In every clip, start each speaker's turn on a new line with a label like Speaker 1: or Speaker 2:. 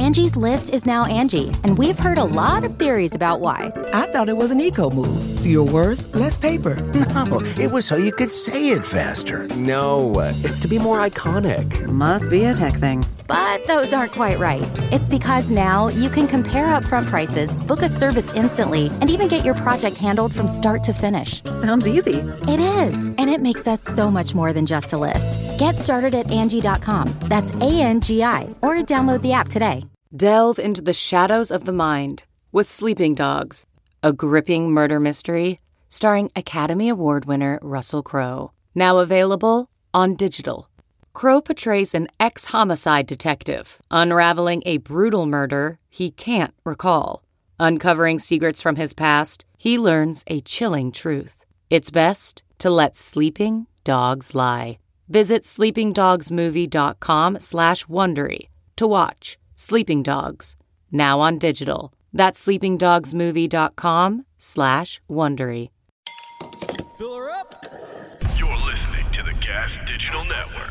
Speaker 1: Angie's List is now Angie, and we've heard a lot of theories about why.
Speaker 2: I thought it was an eco move. Fewer words, less paper.
Speaker 3: No, it was so you could say it faster.
Speaker 4: No, it's to be more iconic.
Speaker 5: Must be a tech thing.
Speaker 1: But those aren't quite right. It's because now you can compare upfront prices, book a service instantly, and even get your project handled from start to finish.
Speaker 5: Sounds easy.
Speaker 1: It is, and it makes us so much more than just a list. Get started at Angie.com. That's ANGI, or download the app today.
Speaker 6: Delve into the shadows of the mind with Sleeping Dogs, a gripping murder mystery starring Academy Award winner Russell Crowe. Now available on digital. Crowe portrays an ex-homicide detective unraveling a brutal murder he can't recall. Uncovering secrets from his past, he learns a chilling truth. It's best to let sleeping dogs lie. Visit sleepingdogsmovie.com/Wondery to watch Sleeping Dogs, now on digital. That's sleepingdogsmovie.com/Wondery.
Speaker 7: Fill her up.
Speaker 8: You're listening to the Gas Digital Network.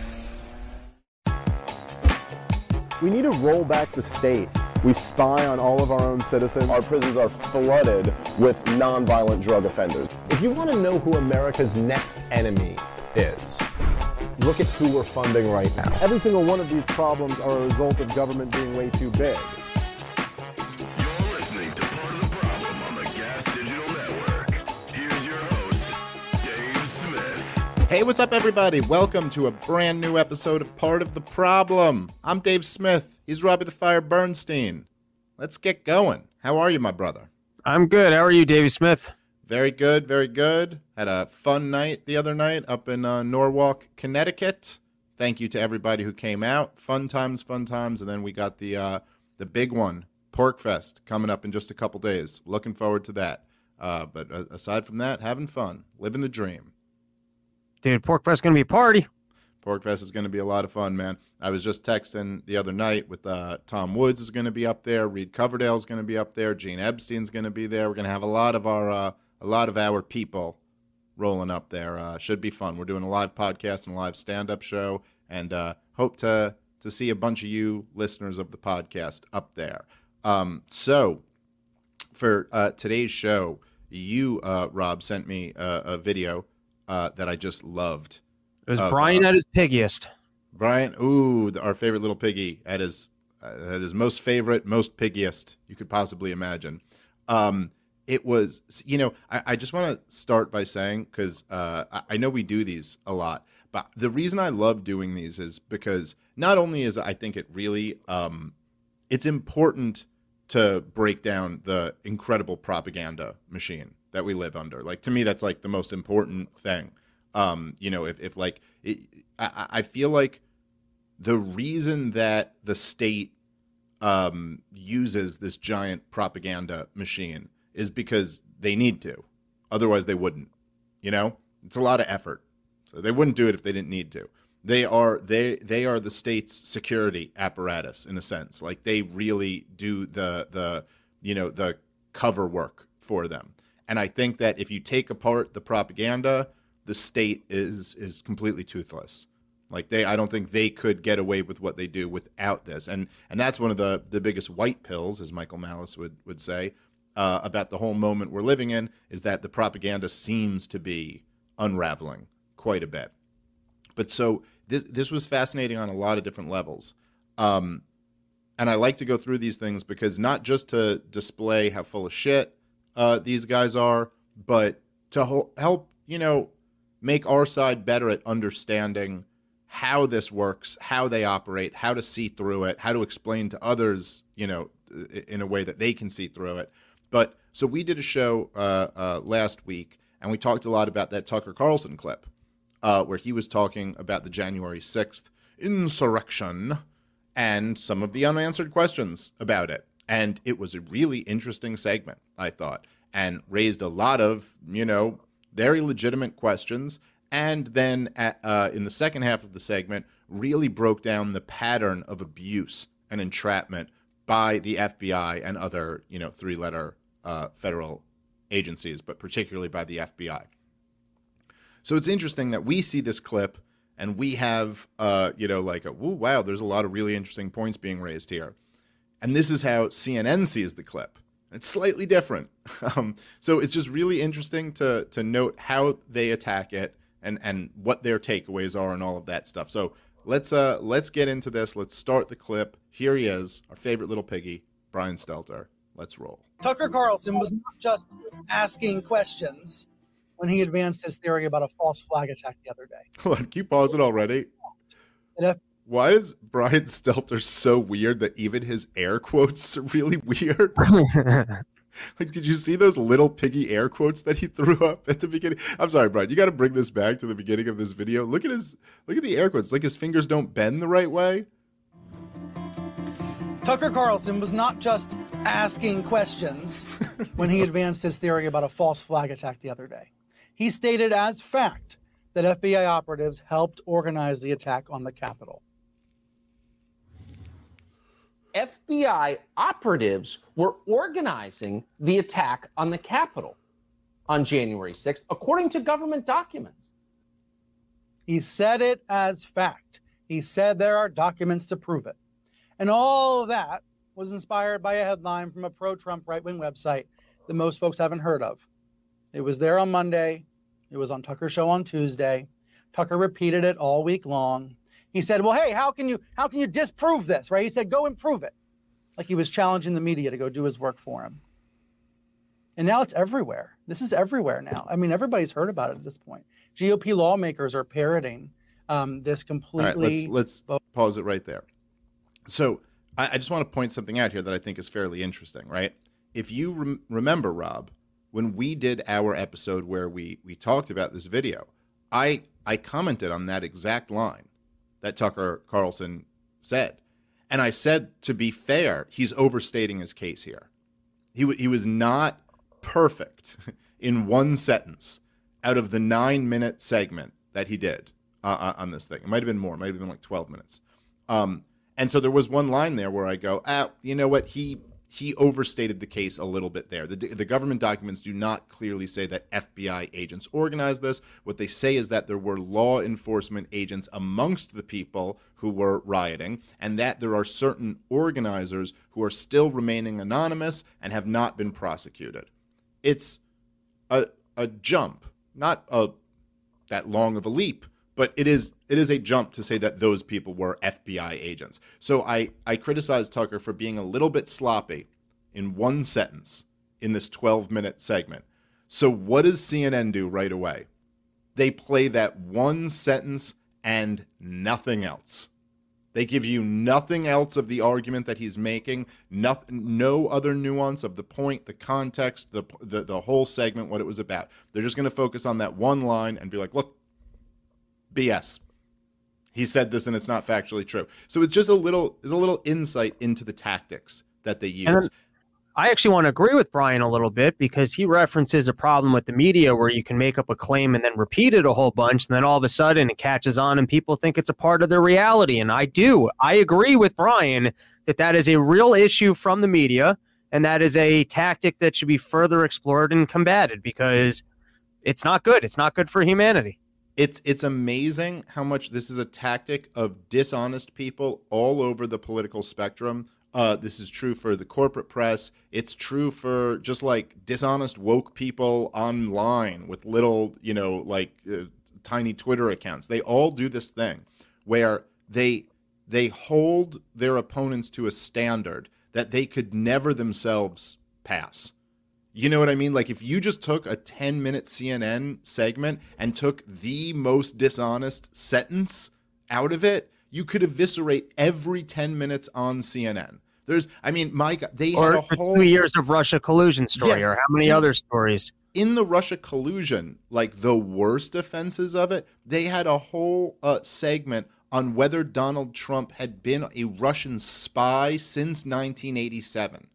Speaker 9: We need to roll back the state. We spy on all of our own citizens. Our prisons are flooded with nonviolent drug offenders. If you want to know who America's next enemy is, look at who we're funding right now. Every single one of these problems are a result of government being way too big.
Speaker 8: You're listening to Part of the Problem on the Gas Digital Network. Here's your host, Dave Smith.
Speaker 10: Hey, what's up, everybody? Welcome to a brand new episode of Part of the Problem. I'm Dave Smith. He's Robbie the Fire Bernstein. Let's get going. How are you, my brother?
Speaker 11: I'm good. How are you, Davey Smith?
Speaker 10: Very good, very good. Had a fun night the other night up in Norwalk, Connecticut. Thank you to everybody who came out. Fun times. And then we got the big one, PorcFest, coming up in just a couple days. Looking forward to that. But aside from that, having fun, living the dream.
Speaker 11: Dude, PorcFest going to be a party.
Speaker 10: PorcFest is going to be a lot of fun, man. I was just texting the other night with Tom Woods is going to be up there. Reed Coverdale is going to be up there. Gene Epstein's going to be there. We're going to have a lot of our people rolling up there. Should be fun. We're doing a live podcast and a live stand-up show, and hope to see a bunch of you listeners of the podcast up there. So for today's show, you, Rob, sent me a video that I just loved.
Speaker 11: It was Brian at his piggiest.
Speaker 10: Brian, our favorite little piggy at his most favorite, most piggiest you could possibly imagine. It was, I just want to start by saying, because I know we do these a lot, but the reason I love doing these is because not only is I think it really, it's important to break down the incredible propaganda machine that we live under. Like, to me, that's like the most important thing. I feel like the reason that the state uses this giant propaganda machine is because they need to. Otherwise, they wouldn't. It's a lot of effort. So they wouldn't do it if they didn't need to. They are the state's security apparatus, in a sense. Like, they really do the cover work for them. And I think that if you take apart the propaganda, the state is completely toothless. Like, I don't think they could get away with what they do without this. And that's one of the biggest white pills, as Michael Malice would say, about the whole moment we're living in, is that the propaganda seems to be unraveling quite a bit. But so this was fascinating on a lot of different levels. And I like to go through these things because not just to display how full of shit these guys are, but to help, make our side better at understanding how this works, how they operate, how to see through it, how to explain to others, in a way that they can see through it. But so we did a show last week, and we talked a lot about that Tucker Carlson clip where he was talking about the January 6th insurrection and some of the unanswered questions about it. And it was a really interesting segment, I thought, and raised a lot of, very legitimate questions. And then in the second half of the segment, really broke down the pattern of abuse and entrapment by the FBI and other, three-letter federal agencies, but particularly by the FBI. So it's interesting that we see this clip and we have, wow, there's a lot of really interesting points being raised here. And this is how CNN sees the clip. It's slightly different. So it's just really interesting to note how they attack it and what their takeaways are and all of that stuff. So let's get into this. Let's start the clip. Here he is, our favorite little piggy, Brian Stelter. Let's roll.
Speaker 5: Tucker Carlson was not just asking questions when he advanced his theory about a false flag attack the other day.
Speaker 10: Hold on, can you pause it already? Why is Brian Stelter so weird that even his air quotes are really weird? Like, did you see those little piggy air quotes that he threw up at the beginning? I'm sorry, Brian. You got to bring this back to the beginning of this video. Look at the air quotes. Like his fingers don't bend the right way.
Speaker 5: Tucker Carlson was not just asking questions when he advanced his theory about a false flag attack the other day. He stated as fact that FBI operatives helped organize the attack on the Capitol.
Speaker 12: FBI operatives were organizing the attack on the Capitol on January 6th, according to government documents.
Speaker 5: He said it as fact. He said there are documents to prove it. And all of that was inspired by a headline from a pro-Trump right-wing website that most folks haven't heard of. It was there on Monday. It was on Tucker's show on Tuesday. Tucker repeated it all week long. He said, well, hey, how can you disprove this, right? He said, go and prove it. Like he was challenging the media to go do his work for him. And now it's everywhere. This is everywhere now. I mean, everybody's heard about it at this point. GOP lawmakers are parroting this completely.
Speaker 10: All right, let's pause it right there. So I just want to point something out here that I think is fairly interesting, right? If you remember, Rob, when we did our episode where we talked about this video, I commented on that exact line that Tucker Carlson said. And I said, to be fair, he's overstating his case here. He was not perfect in one sentence out of the 9-minute segment that he did on this thing. It might have been more. It might have been like 12 minutes. And so there was one line there where I go, you know what? He overstated the case a little bit there. The government documents do not clearly say that FBI agents organized this. What they say is that there were law enforcement agents amongst the people who were rioting, and that there are certain organizers who are still remaining anonymous and have not been prosecuted. It's a jump, not that long of a leap, but it is a jump to say that those people were FBI agents. So I criticize Tucker for being a little bit sloppy in one sentence in this 12-minute segment. So what does CNN do right away? They play that one sentence and nothing else. They give you nothing else of the argument that he's making, no other nuance of the point, the context, the whole segment, what it was about. They're just going to focus on that one line and be like, look, BS. He said this and it's not factually true. So it's just a little insight into the tactics that they use.
Speaker 11: And I actually want to agree with Brian a little bit because he references a problem with the media where you can make up a claim and then repeat it a whole bunch, and then all of a sudden it catches on and people think it's a part of their reality. And I agree with Brian that is a real issue from the media, and that is a tactic that should be further explored and combated because it's not good. It's not good for humanity.
Speaker 10: It's amazing how much this is a tactic of dishonest people all over the political spectrum. This is true for the corporate press. It's true for just like dishonest woke people online with little, tiny Twitter accounts. They all do this thing where they hold their opponents to a standard that they could never themselves pass. You know what I mean? Like if you just took a 10-minute CNN segment and took the most dishonest sentence out of it, you could eviscerate every 10 minutes on CNN. Mike, they had a whole
Speaker 11: 2 years of Russia collusion story,
Speaker 10: yes,
Speaker 11: or how many other stories?
Speaker 10: In the Russia collusion, like the worst offenses of it, they had a whole segment on whether Donald Trump had been a Russian spy since 1987.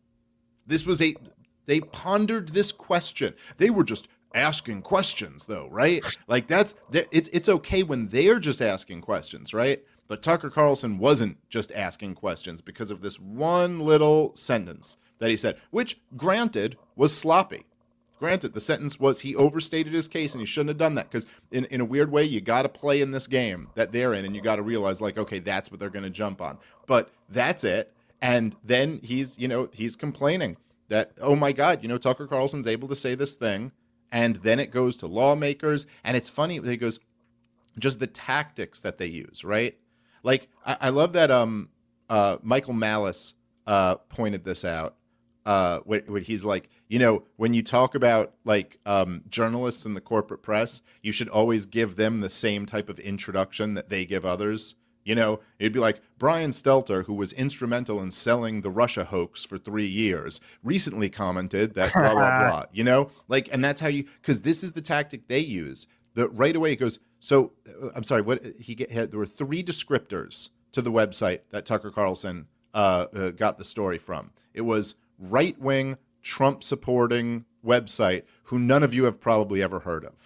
Speaker 10: They pondered this question. They were just asking questions, though, right? Like it's okay when they're just asking questions, right? But Tucker Carlson wasn't just asking questions because of this one little sentence that he said, which, granted, was sloppy. Granted, the sentence was he overstated his case and he shouldn't have done that because in a weird way, you got to play in this game that they're in and you got to realize, like, okay, that's what they're going to jump on. But that's it. And then he's complaining that, oh my God, Tucker Carlson's able to say this thing. And then it goes to lawmakers. And it's funny, it goes just the tactics that they use, right? Like, I love that Michael Malice pointed this out. When he's like, when you talk about like journalists in the corporate press, you should always give them the same type of introduction that they give others. It'd be like Brian Stelter, who was instrumental in selling the Russia hoax for 3 years, recently commented that blah, blah, blah, and that's how because this is the tactic they use. That right away it goes, so I'm sorry, there were 3 descriptors to the website that Tucker Carlson got the story from. It was right-wing, Trump-supporting website who none of you have probably ever heard of.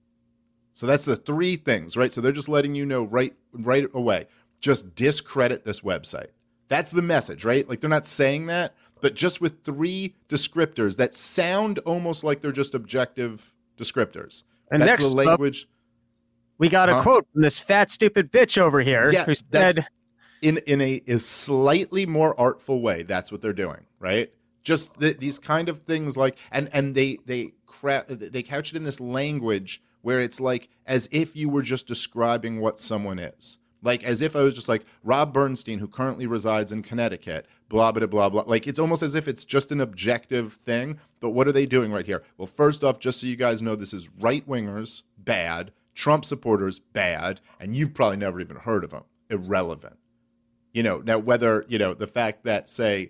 Speaker 10: So that's the 3 things, right? So they're just letting you know right away. Just discredit this website. That's the message, right? Like they're not saying that, but just with 3 descriptors that sound almost like they're just objective descriptors.
Speaker 11: And
Speaker 10: that's
Speaker 11: next
Speaker 10: the language.
Speaker 11: Up, we got a quote from this fat, stupid bitch over here who said,
Speaker 10: in a slightly more artful way, that's what they're doing, right? Just these kind of things like, and they couch it in this language where it's like as if you were just describing what someone is. Like as if I was just like Rob Bernstein, who currently resides in Connecticut, blah, blah, blah, blah. Like it's almost as if it's just an objective thing. But what are they doing right here? Well, first off, just so you guys know, this is right-wingers, bad, Trump supporters, bad, and you've probably never even heard of them. Irrelevant. Now whether, the fact that, say,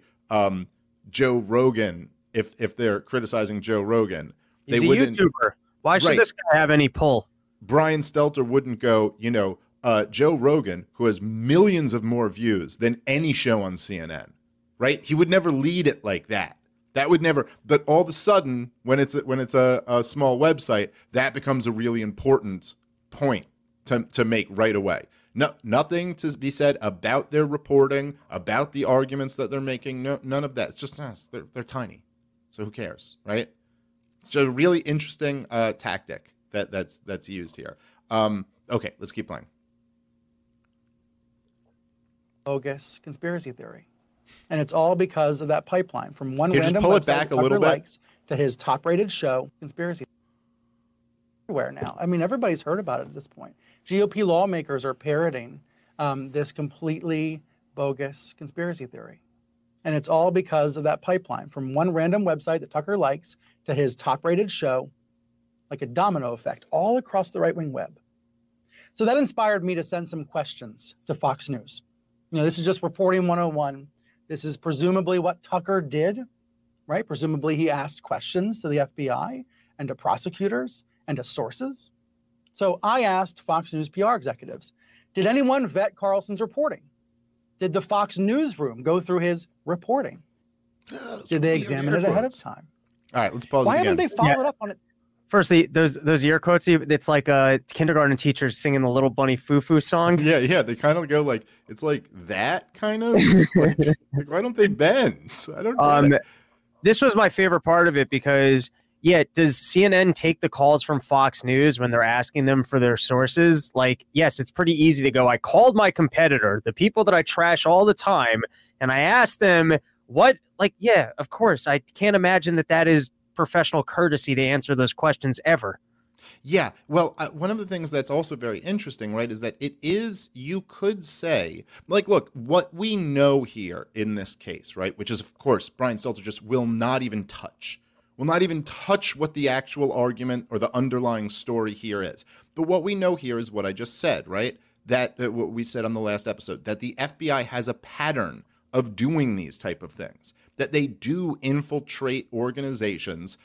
Speaker 10: Joe Rogan, if they're criticizing Joe Rogan,
Speaker 11: he's a YouTuber. Why should this guy have any pull?
Speaker 10: Brian Stelter wouldn't go, Joe Rogan, who has millions of more views than any show on CNN, right? He would never lead it like that. That would never. But all of a sudden, when it's a small website, that becomes a really important point to make right away. No, nothing to be said about their reporting, about the arguments that they're making. No, none of that. It's just they're tiny, so who cares, right? It's just a really interesting tactic that's used here. Okay, let's keep playing.
Speaker 5: Bogus conspiracy theory, and it's all because of that pipeline from one
Speaker 10: Can you
Speaker 5: random
Speaker 10: just pull it
Speaker 5: website
Speaker 10: back a
Speaker 5: Tucker
Speaker 10: little bit?
Speaker 5: likes to his top-rated show, Conspiracy. Everywhere now. I mean, everybody's heard about it at this point. GOP lawmakers are parroting this completely bogus conspiracy theory. And it's all because of that pipeline from one random website that Tucker likes to his top-rated show, like a domino effect, all across the right-wing web. So that inspired me to send some questions to Fox News. This is just reporting 101. This is presumably what Tucker did, right? Presumably he asked questions to the FBI and to prosecutors and to sources. So I asked Fox News PR executives, did anyone vet Carlson's reporting? Did the Fox newsroom go through his reporting? Did they examine it ahead of time?
Speaker 10: All right, let's pause
Speaker 5: Why
Speaker 10: again.
Speaker 5: haven't they followed up on it?
Speaker 11: Firstly, those ear quotes, it's like a kindergarten teacher singing the Little Bunny Foo-Foo song.
Speaker 10: Yeah. They kind of go like, it's like that kind of. like why don't they bend? I don't know.
Speaker 11: This was my favorite part of it because, does CNN take the calls from Fox News when they're asking them for their sources? Like, yes, it's pretty easy to go, I called my competitor, the people that I trash all the time, and I asked them what, of course, I can't imagine that is professional courtesy to answer those questions ever.
Speaker 10: Yeah. Well, one of the things that's also very interesting, right, is that it is, you could say, look, what we know here in this case, right, which is, of course, Brian Stelter just will not even touch what the actual argument or the underlying story here is. But what we know here is what I just said, right, that what we said on the last episode, that the FBI has a pattern of doing these type of things, that they do infiltrate organizations,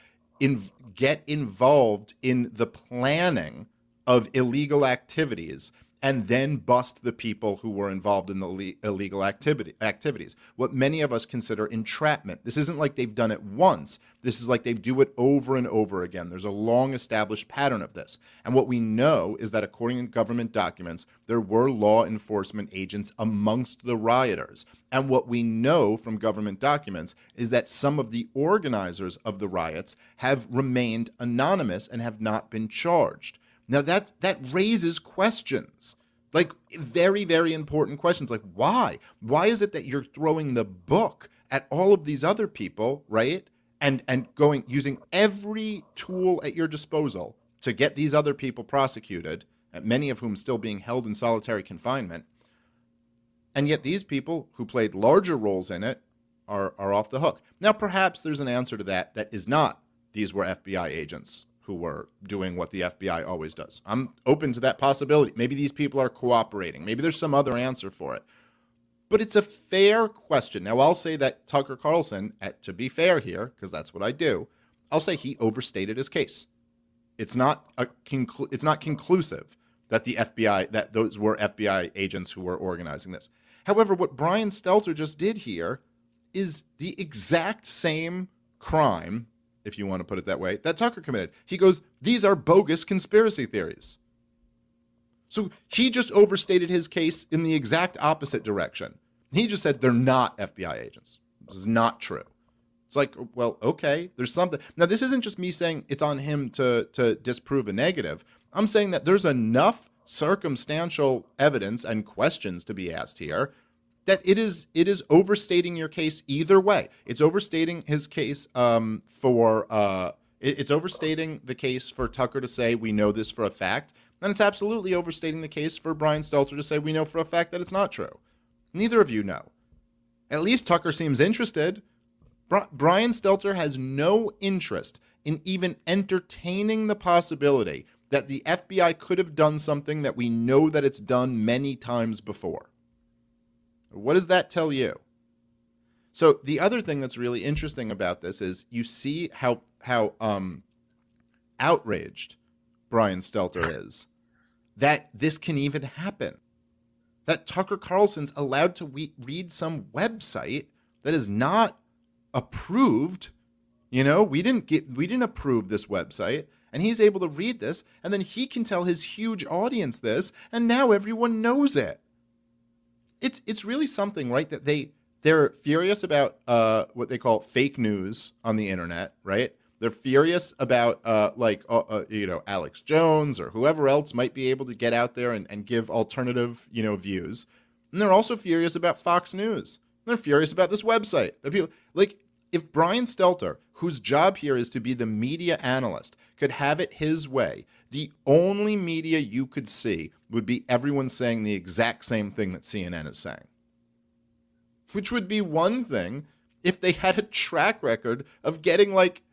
Speaker 10: get involved in the planning of illegal activities, and then bust the people who were involved in the illegal activities. What many of us consider entrapment. This isn't like they've done it once. This is like they do it over and over again. There's a long established pattern of this. And what we know is that according to government documents, there were law enforcement agents amongst the rioters. And what we know from government documents is that some of the organizers of the riots have remained anonymous and have not been charged. Now that raises questions. Like, very, very important questions. Like, why? Why is it that you're throwing the book at all of these other people, right? And using every tool at your disposal to get these other people prosecuted, many of whom still being held in solitary confinement. And yet these people who played larger roles in it are off the hook. Now, perhaps there's an answer to that is not these were FBI agents who were doing what the FBI always does. I'm open to that possibility. Maybe these people are cooperating. Maybe there's some other answer for it. But it's a fair question. Now, I'll say that Tucker Carlson, to be fair here, because that's what I do, I'll say he overstated his case. It's not conclusive that that those were FBI agents who were organizing this. However, what Brian Stelter just did here is the exact same crime, if you want to put it that way, that Tucker committed. He goes, these are bogus conspiracy theories. So he just overstated his case in the exact opposite direction. He just said they're not FBI agents. This is not true. It's like, well, okay, there's something. Now, this isn't just me saying it's on him to disprove a negative. I'm saying that there's enough circumstantial evidence and questions to be asked here that it is overstating your case either way. It's overstating his case it's overstating the case for Tucker to say we know this for a fact, and it's absolutely overstating the case for Brian Stelter to say we know for a fact that it's not true. Neither of you know. At least Tucker seems interested. Brian Stelter has no interest in even entertaining the possibility that the FBI could have done something that we know that it's done many times before. What does that tell you? So the other thing that's really interesting about this is you see how outraged Brian Stelter is that this can even happen. That Tucker Carlson's allowed to read some website that is not approved. You know, we didn't approve this website, and he's able to read this, and then he can tell his huge audience this, and now everyone knows it. It's really something, right? That they're furious about what they call fake news on the internet, right? They're furious about Alex Jones or whoever else might be able to get out there and give alternative, views. And they're also furious about Fox News. They're furious about this website. The people, like, if Brian Stelter, whose job here is to be the media analyst, could have it his way, the only media you could see would be everyone saying the exact same thing that CNN is saying. Which would be one thing if they had a track record of getting like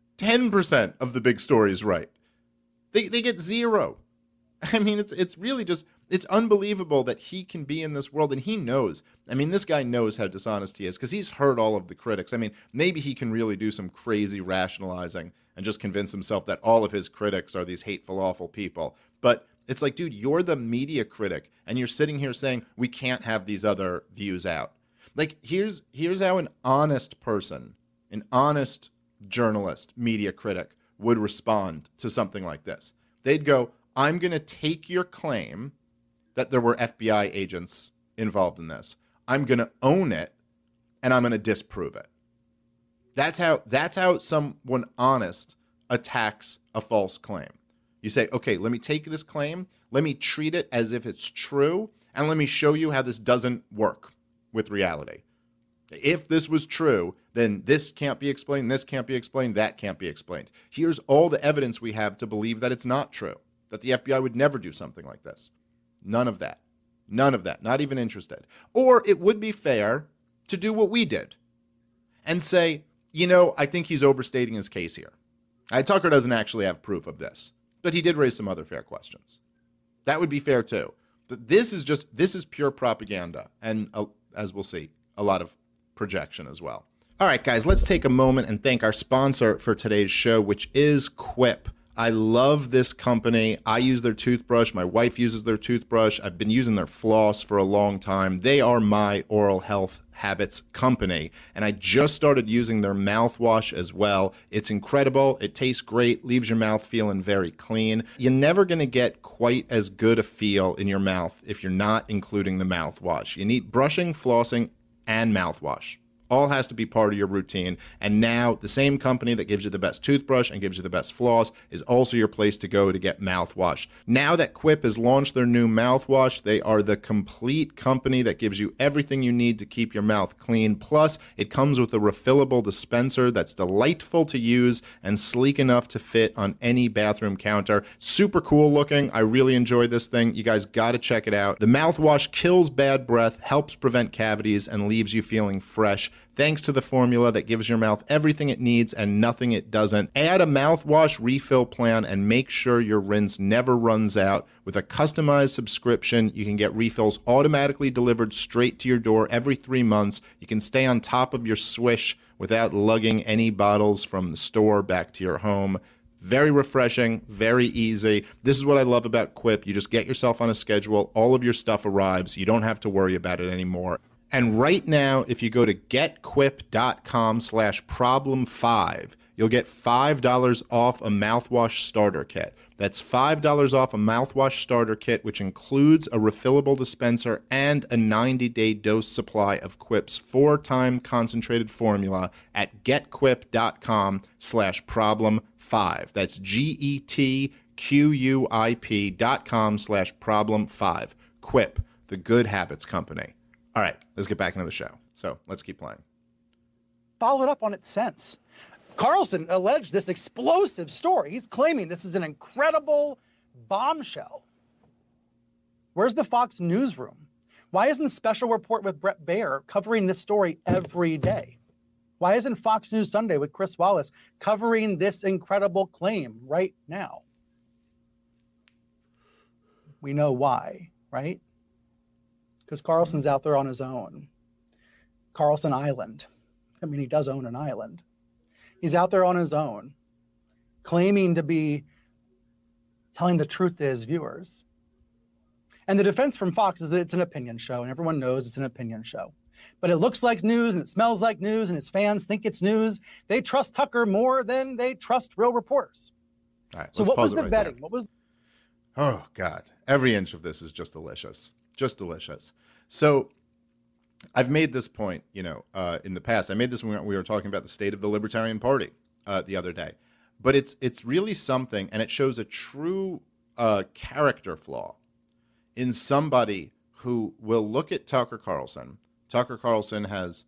Speaker 10: 10% of the big stories right. They get zero. I mean, it's really just, it's unbelievable that he can be in this world, and he knows. I mean, this guy knows how dishonest he is because he's heard all of the critics. I mean, maybe he can really do some crazy rationalizing and just convince himself that all of his critics are these hateful, awful people. But it's like, dude, you're the media critic, and you're sitting here saying we can't have these other views out. Like, here's how an honest person, an honest journalist, media critic would respond to something like this. They'd go, I'm going to take your claim that there were FBI agents involved in this. I'm going to own it, and I'm going to disprove it. That's how someone honest attacks a false claim. You say, okay, let me take this claim, let me treat it as if it's true, and let me show you how this doesn't work with reality. If this was true, then this can't be explained, this can't be explained, that can't be explained. Here's all the evidence we have to believe that it's not true, that the FBI would never do something like this. None of that. None of that. Not even interested. Or it would be fair to do what we did and say, I think he's overstating his case here. Tucker doesn't actually have proof of this, but he did raise some other fair questions. That would be fair too. But this is pure propaganda, and as we'll see, a lot of projection as well. All right, guys, let's take a moment and thank our sponsor for today's show, which is Quip. I love this company. I use their toothbrush. My wife uses their toothbrush. I've been using their floss for a long time. They are my oral health habits company, and I just started using their mouthwash as well. It's incredible. It tastes great, leaves your mouth feeling very clean. You're never going to get quite as good a feel in your mouth if you're not including the mouthwash. You need brushing, flossing, and mouthwash All has to be part of your routine. And now the same company that gives you the best toothbrush and gives you the best floss is also your place to go to get mouthwash. Now that Quip has launched their new mouthwash, they are the complete company that gives you everything you need to keep your mouth clean. Plus, it comes with a refillable dispenser that's delightful to use and sleek enough to fit on any bathroom counter. Super cool looking. I really enjoy this thing. You guys got to check it out. The mouthwash kills bad breath, helps prevent cavities, and leaves you feeling fresh. Thanks to the formula that gives your mouth everything it needs and nothing it doesn't. Add a mouthwash refill plan and make sure your rinse never runs out. With a customized subscription, you can get refills automatically delivered straight to your door every 3 months. You can stay on top of your swish without lugging any bottles from the store back to your home. Very refreshing, very easy. This is what I love about Quip. You just get yourself on a schedule. All of your stuff arrives. You don't have to worry about it anymore. And right now, if you go to getquip.com/problem5, you'll get $5 off a mouthwash starter kit. That's $5 off a mouthwash starter kit, which includes a refillable dispenser and a 90-day dose supply of Quip's 4-time concentrated formula at getquip.com/problem5. That's GETQUIP.com/problem5. Quip, the good habits company. All right, let's get back into the show. So let's keep playing.
Speaker 5: Followed up on it since. Carlson alleged this explosive story. He's claiming this is an incredible bombshell. Where's the Fox newsroom? Why isn't Special Report with Bret Baier covering this story every day? Why isn't Fox News Sunday with Chris Wallace covering this incredible claim right now? We know why, right? Because Carlson's out there on his own. Carlson Island. I mean, he does own an island. He's out there on his own, claiming to be telling the truth to his viewers. And the defense from Fox is that it's an opinion show, and everyone knows it's an opinion show. But it looks like news, and it smells like news, and its fans think it's news. They trust Tucker more than they trust real reporters.
Speaker 10: All right,
Speaker 5: so what was the betting? What was?
Speaker 10: Oh, God. Every inch of this is just delicious. Just delicious. So I've made this point, in the past. I made this when we were talking about the state of the Libertarian Party the other day. But it's really something, and it shows a true character flaw in somebody who will look at Tucker Carlson. Tucker Carlson has,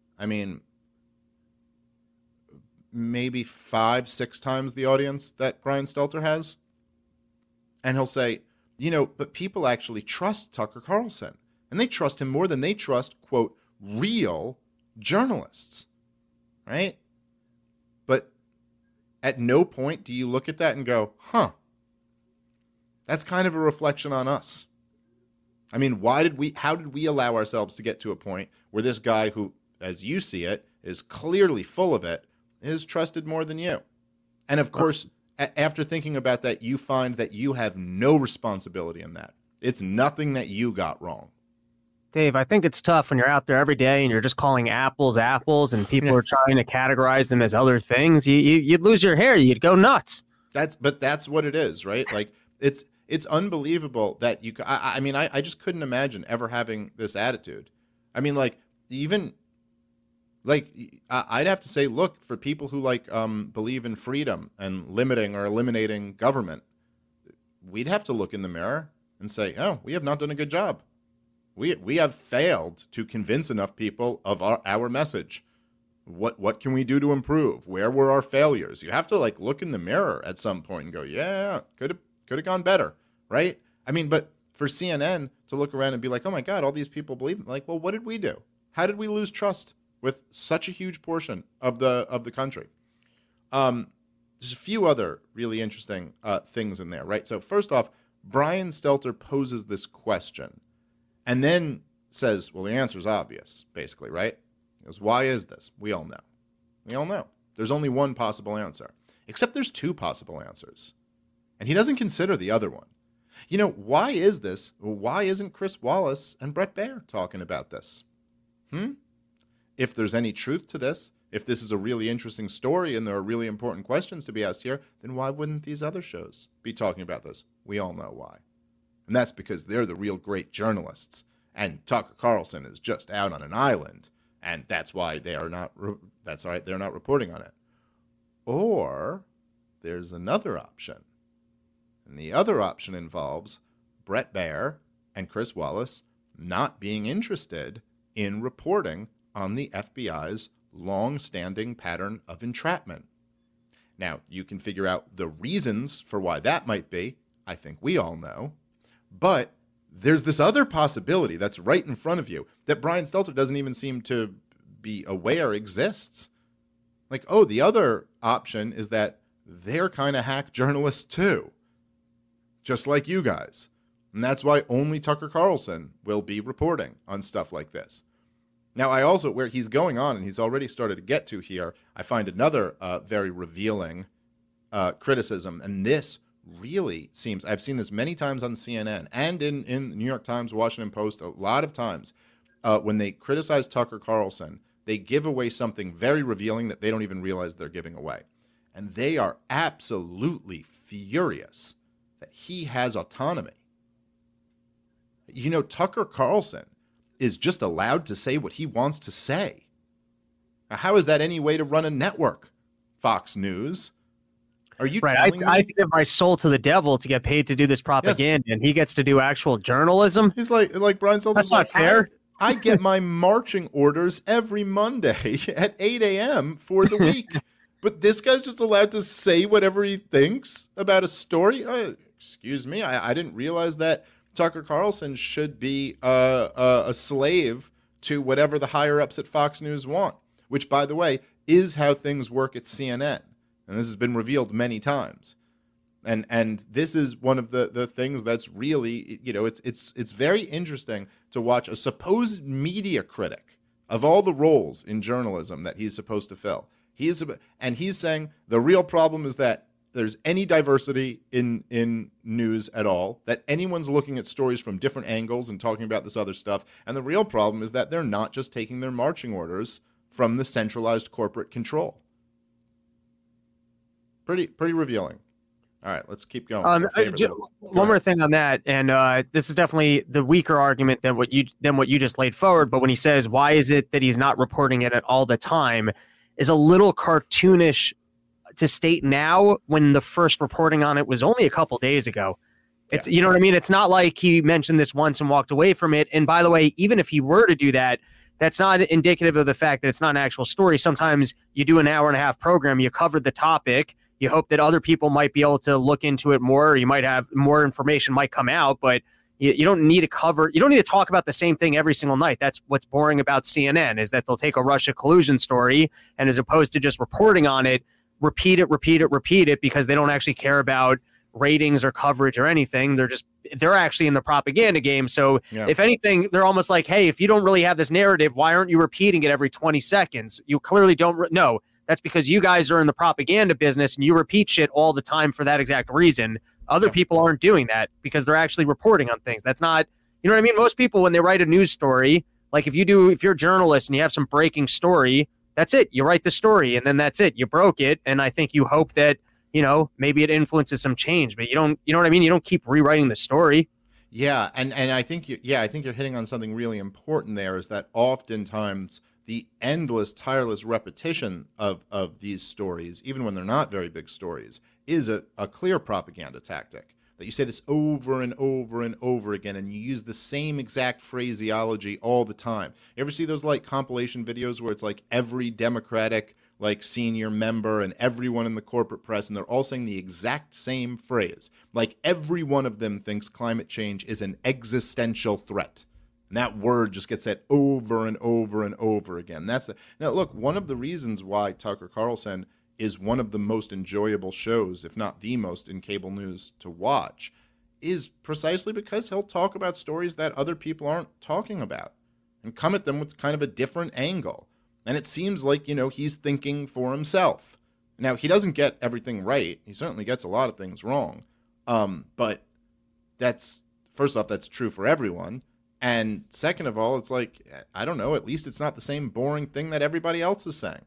Speaker 10: maybe 5-6 times the audience that Brian Stelter has. And he'll say, but people actually trust Tucker Carlson. And they trust him more than they trust, quote, real journalists, right? But at no point do you look at that and go, that's kind of a reflection on us. I mean, how did we allow ourselves to get to a point where this guy who, as you see it, is clearly full of it, is trusted more than you? And of course, after thinking about that, you find that you have no responsibility in that. It's nothing that you got wrong.
Speaker 11: Dave, I think it's tough when you're out there every day and you're just calling apples apples and people are trying to categorize them as other things. You'd lose your hair. You'd go nuts.
Speaker 10: That's what it is, right? Like it's unbelievable that you. I just couldn't imagine ever having this attitude. I mean, I'd have to say, look, for people who believe in freedom and limiting or eliminating government, we'd have to look in the mirror and say, oh, we have not done a good job. We have failed to convince enough people of our message. What can we do to improve? Where were our failures? You have to look in the mirror at some point and go, yeah, could have gone better, right? I mean, but for CNN to look around and be like, oh my God, all these people believe, well, what did we do? How did we lose trust with such a huge portion of the country? There's a few other really interesting things in there, right? So first off, Brian Stelter poses this question and then says, well, the answer is obvious, basically, right? He goes, why is this? We all know. There's only one possible answer, except there's two possible answers. And he doesn't consider the other one. Why is this? Why isn't Chris Wallace and Bret Baier talking about this? If there's any truth to this, if this is a really interesting story and there are really important questions to be asked here, then why wouldn't these other shows be talking about this? We all know why. And that's because they're the real great journalists. And Tucker Carlson is just out on an island And that's why they are not. That's all right. They're not reporting on it. Or there's another option, and the other option involves Bret Baier and Chris Wallace not being interested in reporting on the FBI's long-standing pattern of entrapment. Now, you can figure out the reasons for why that might be. I think we all know. But there's this other possibility that's right in front of you that Brian Stelter doesn't even seem to be aware exists. Like, oh, the other option is that they're kind of hack journalists too, just like you guys. And that's why only Tucker Carlson will be reporting on stuff like this. Now, I also, where he's going on, and he's already started to get to here, I find another very revealing criticism. And this really seems, I've seen this many times on CNN and in the New York Times, Washington Post, a lot of times, when they criticize Tucker Carlson, they give away something very revealing that they don't even realize they're giving away. And they are absolutely furious that he has autonomy. You know, Tucker Carlson is just allowed to say what he wants to say. Now, how is that any way to run a network, Fox News? Are you telling me?
Speaker 11: I give my soul to the devil to get paid to do this propaganda, and he gets to do actual journalism?
Speaker 10: He's like Brian Stelter.
Speaker 11: That's not fair.
Speaker 10: I get my marching orders every Monday at 8 a.m. for the week. But this guy's just allowed to say whatever he thinks about a story? Excuse me, I didn't realize that Tucker Carlson should be a slave to whatever the higher-ups at Fox News want, which, by the way, is how things work at CNN. And this has been revealed many times. And this is one of the things that's really, you know, it's very interesting to watch a supposed media critic of all the roles in journalism that he's supposed to fill. He's saying the real problem is that there's any diversity in news at all, that anyone's looking at stories from different angles and talking about this other stuff. And the real problem is that they're not just taking their marching orders from the centralized corporate control. Pretty revealing. All right, let's keep going.
Speaker 11: One more thing on that, and this is definitely the weaker argument than what you just laid forward. But when he says, "Why is it that he's not reporting it at all the time?" is a little cartoonish to state now when the first reporting on it was only a couple days ago. It's You know what I mean? It's not like he mentioned this once and walked away from it. And by the way, even if he were to do that, that's not indicative of the fact that it's not an actual story. Sometimes you do an hour and a half program, you covered the topic, you hope that other people might be able to look into it more, or you might have more information might come out, but you don't need to talk about the same thing every single night. That's what's boring about CNN, is that they'll take a Russia collusion story, and as opposed to just reporting on it, repeat it because they don't actually care about ratings or coverage or anything. They're actually in the propaganda game. So if anything, they're almost like, hey, if you don't really have this narrative, why aren't you repeating it every 20 seconds? You clearly don't know. That's because you guys are in the propaganda business and you repeat shit all the time for that exact reason. Other people aren't doing that because they're actually reporting on things. That's not, you know what I mean? Most people, when they write a news story, like if you're a journalist and you have some breaking story, that's it. You write the story and then that's it. You broke it. And I think you hope that, you know, maybe it influences some change, but you know what I mean? You don't keep rewriting the story.
Speaker 10: Yeah. And I think you're hitting on something really important there, is that oftentimes the endless, tireless repetition of these stories, even when they're not very big stories, is a clear propaganda tactic. That you say this over and over and over again, and you use the same exact phraseology all the time. You ever see those like compilation videos where it's like every Democratic like senior member and everyone in the corporate press, and they're all saying the exact same phrase? Like every one of them thinks climate change is an existential threat. And that word just gets said over and over and over again. Now, look, one of the reasons why Tucker Carlson is one of the most enjoyable shows, if not the most, in cable news to watch, is precisely because he'll talk about stories that other people aren't talking about and come at them with kind of a different angle. And it seems like, you know, he's thinking for himself. Now, he doesn't get everything right. He certainly gets a lot of things wrong. But that's, first off, that's true for everyone. And second of all, it's like, I don't know, at least it's not the same boring thing that everybody else is saying.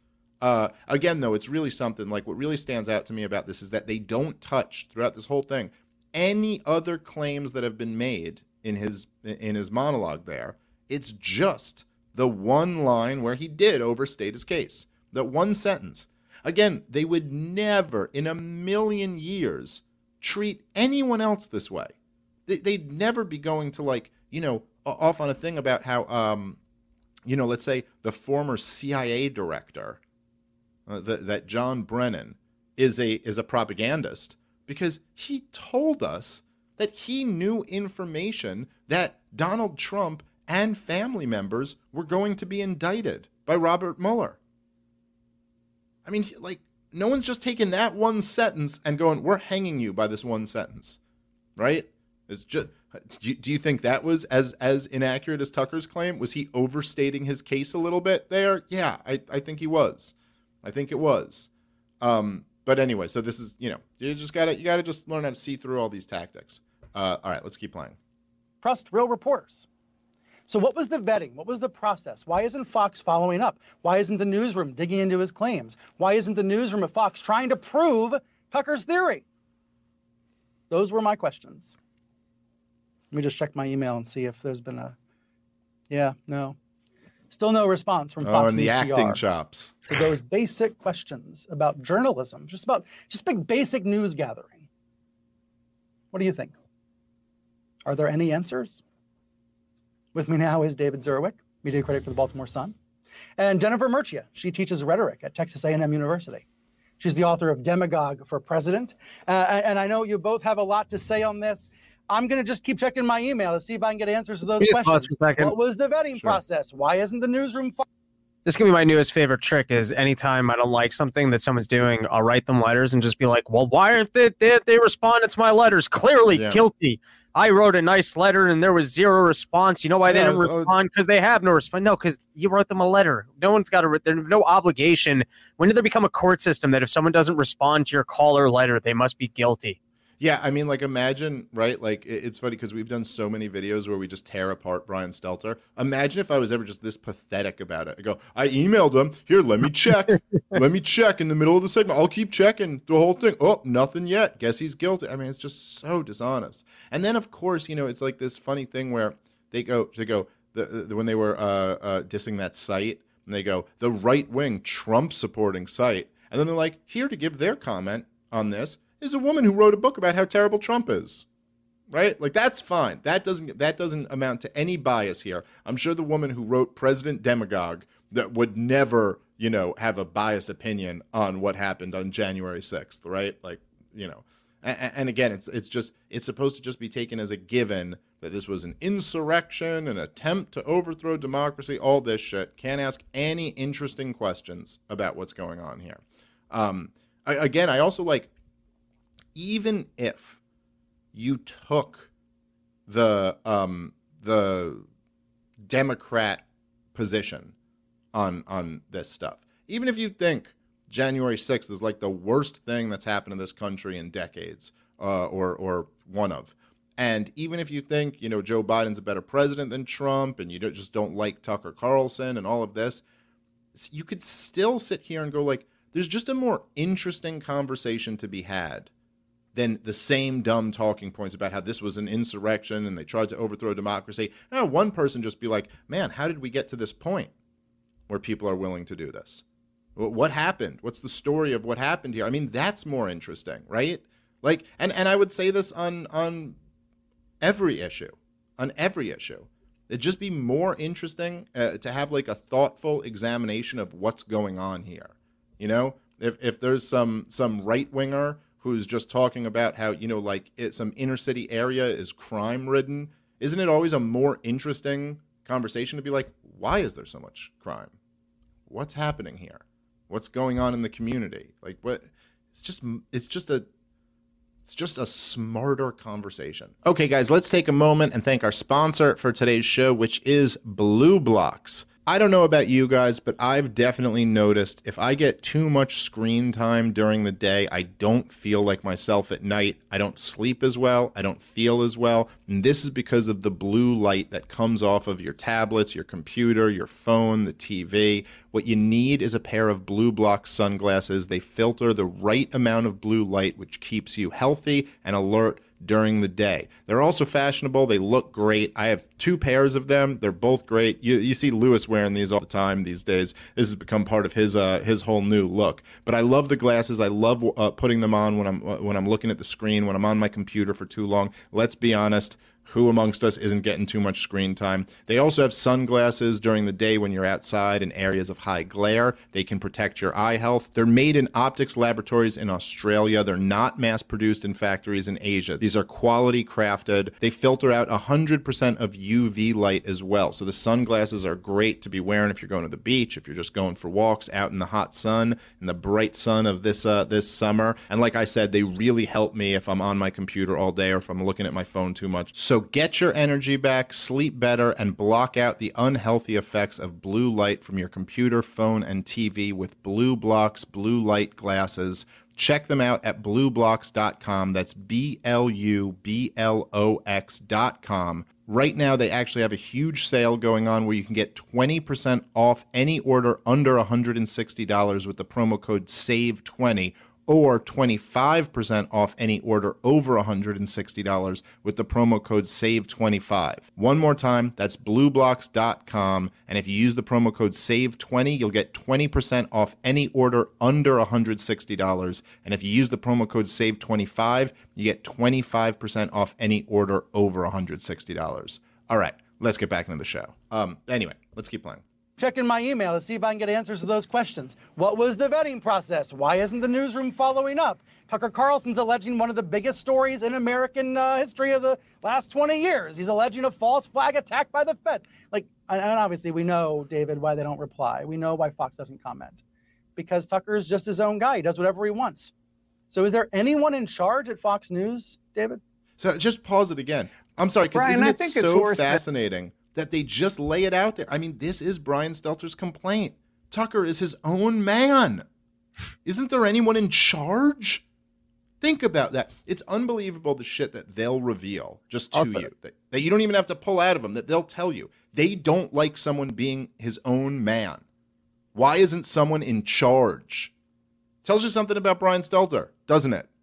Speaker 10: Again, though, it's really something, like what really stands out to me about this is that they don't touch, throughout this whole thing, any other claims that have been made in his monologue there. It's just the one line where he did overstate his case. That one sentence. Again, they would never in a million years treat anyone else this way. They'd never be going to, like, you know, off on a thing about how, you know, let's say the former CIA director, that John Brennan, is a propagandist because he told us that he knew information that Donald Trump and family members were going to be indicted by Robert Mueller. I mean, like, no one's just taking that one sentence and going, we're hanging you by this one sentence, right? It's just, do you think that was as inaccurate as Tucker's claim? Was he overstating his case a little bit there? Yeah, I think he was. I think it was. But anyway, so this is, you know, you gotta just learn how to see through all these tactics. All right, let's keep playing.
Speaker 5: Trust real reporters. So what was the vetting? What was the process? Why isn't Fox following up? Why isn't the newsroom digging into his claims? Why isn't the newsroom of Fox trying to prove Tucker's theory? Those were my questions. Let me just check my email and see if there's been a, no. Still no response from Fox
Speaker 10: Oh, and the
Speaker 5: News
Speaker 10: acting
Speaker 5: PR
Speaker 10: chops.
Speaker 5: to those basic questions about journalism, just big basic news gathering. What do you think? Are there any answers? With me now is David Zerwick, media critic for the Baltimore Sun, and Jennifer Murcia. She teaches rhetoric at Texas A&M University. She's the author of Demagogue for President. And I know you both have a lot to say on this. I'm going to just keep checking my email to see if I can get answers to those questions. What was the vetting process? Why isn't the newsroom?
Speaker 11: This can be my newest favorite trick is anytime I don't like something that someone's doing, I'll write them letters and just be like, well, why aren't they responded to my letters? Clearly guilty. I wrote a nice letter and there was zero response. You know why they didn't respond? Because they have no response. No, because you wrote them a letter. No one's got there's no obligation. When did there become a court system that if someone doesn't respond to your call or letter, they must be guilty?
Speaker 10: Yeah, I mean, like, imagine, right? Like, it's funny because we've done so many videos where we just tear apart Brian Stelter. Imagine if I was ever just this pathetic about it. I go, I emailed him. Here, let me check. Let me check in the middle of the segment. I'll keep checking the whole thing. Oh, nothing yet. Guess he's guilty. I mean, it's just so dishonest. And then, of course, you know, it's like this funny thing where they go when they were dissing that site, and they go, the right-wing Trump-supporting site. And then they're like, here to give their comment on this is a woman who wrote a book about how terrible Trump is, right? Like, that's fine. That doesn't amount to any bias here. I'm sure the woman who wrote President Demagogue that would never, you know, have a biased opinion on what happened on January 6th, right? Like, you know, and again, it's supposed to just be taken as a given that this was an insurrection, an attempt to overthrow democracy, all this shit. Can't ask any interesting questions about what's going on here. I also like, even if you took the Democrat position on this stuff, even if you think January 6th is like the worst thing that's happened in this country in decades, or one of, and even if you think, you know, Joe Biden's a better president than Trump, and you just don't like Tucker Carlson and all of this, you could still sit here and go, like, there's just a more interesting conversation to be had than the same dumb talking points about how this was an insurrection and they tried to overthrow democracy. And one person just be like, man, how did we get to this point where people are willing to do this? What happened? What's the story of what happened here? I mean, that's more interesting, right? Like, and I would say this on every issue, It'd just be more interesting to have like a thoughtful examination of what's going on here. You know, if there's some right-winger who's just talking about how, you know, like some inner city area is crime ridden, isn't it always a more interesting conversation to be like, why is there so much crime? What's happening here? What's going on in the community? Like, what? It's just a smarter conversation. Okay, guys, let's take a moment and thank our sponsor for today's show, which is BlueBlox. I don't know about you guys, but I've definitely noticed if I get too much screen time during the day, I don't feel like myself at night. I don't sleep as well. I don't feel as well. And this is because of the blue light that comes off of your tablets, your computer, your phone, the TV. What you need is a pair of BlueBlox sunglasses. They filter the right amount of blue light, which keeps you healthy and alert during the day. They're also fashionable. They look great. I have 2 pairs of them. They're both great. You see Lewis wearing these all the time these days. This has become part of his whole new look. But I love the glasses. I love putting them on when I'm looking at the screen, when I'm on my computer for too long. Let's be honest. Who amongst us isn't getting too much screen time? They also have sunglasses during the day when you're outside in areas of high glare. They can protect your eye health. They're made in optics laboratories in Australia. They're not mass-produced in factories in Asia. These are quality crafted. They filter out 100% of UV light as well. So the sunglasses are great to be wearing if you're going to the beach, if you're just going for walks out in the hot sun, in the bright sun of this summer. And like I said, they really help me if I'm on my computer all day or if I'm looking at my phone too much. So get your energy back, sleep better, and block out the unhealthy effects of blue light from your computer, phone, and TV with BlueBlox blue light glasses. Check them out at BlueBlox.com. That's BLUBLOX.com. Right now, they actually have a huge sale going on where you can get 20% off any order under $160 with the promo code SAVE20. Or 25% off any order over $160 with the promo code SAVE25. One more time, that's BlueBlox.com. And if you use the promo code SAVE20, you'll get 20% off any order under $160. And if you use the promo code SAVE25, you get 25% off any order over $160. All right, let's get back into the show. Anyway, let's keep playing.
Speaker 5: Checking my email to see if I can get answers to those questions. What was the vetting process? Why isn't the newsroom following up? Tucker Carlson's alleging one of the biggest stories in American history of the last 20 years. He's alleging a false flag attack by the feds. And obviously we know, David, why they don't reply. We know why Fox doesn't comment. Because Tucker's just his own guy. He does whatever he wants. So is there anyone in charge at Fox News, David?
Speaker 10: So just pause it again. I'm sorry, because isn't it so fascinating that they just lay it out there? I mean, this is Brian Stelter's complaint. Tucker is his own man. Isn't there anyone in charge? Think about that. It's unbelievable the shit that they'll reveal just to you, that you don't even have to pull out of them, that they'll tell you. They don't like someone being his own man. Why isn't someone in charge? Tells you something about Brian Stelter, doesn't it?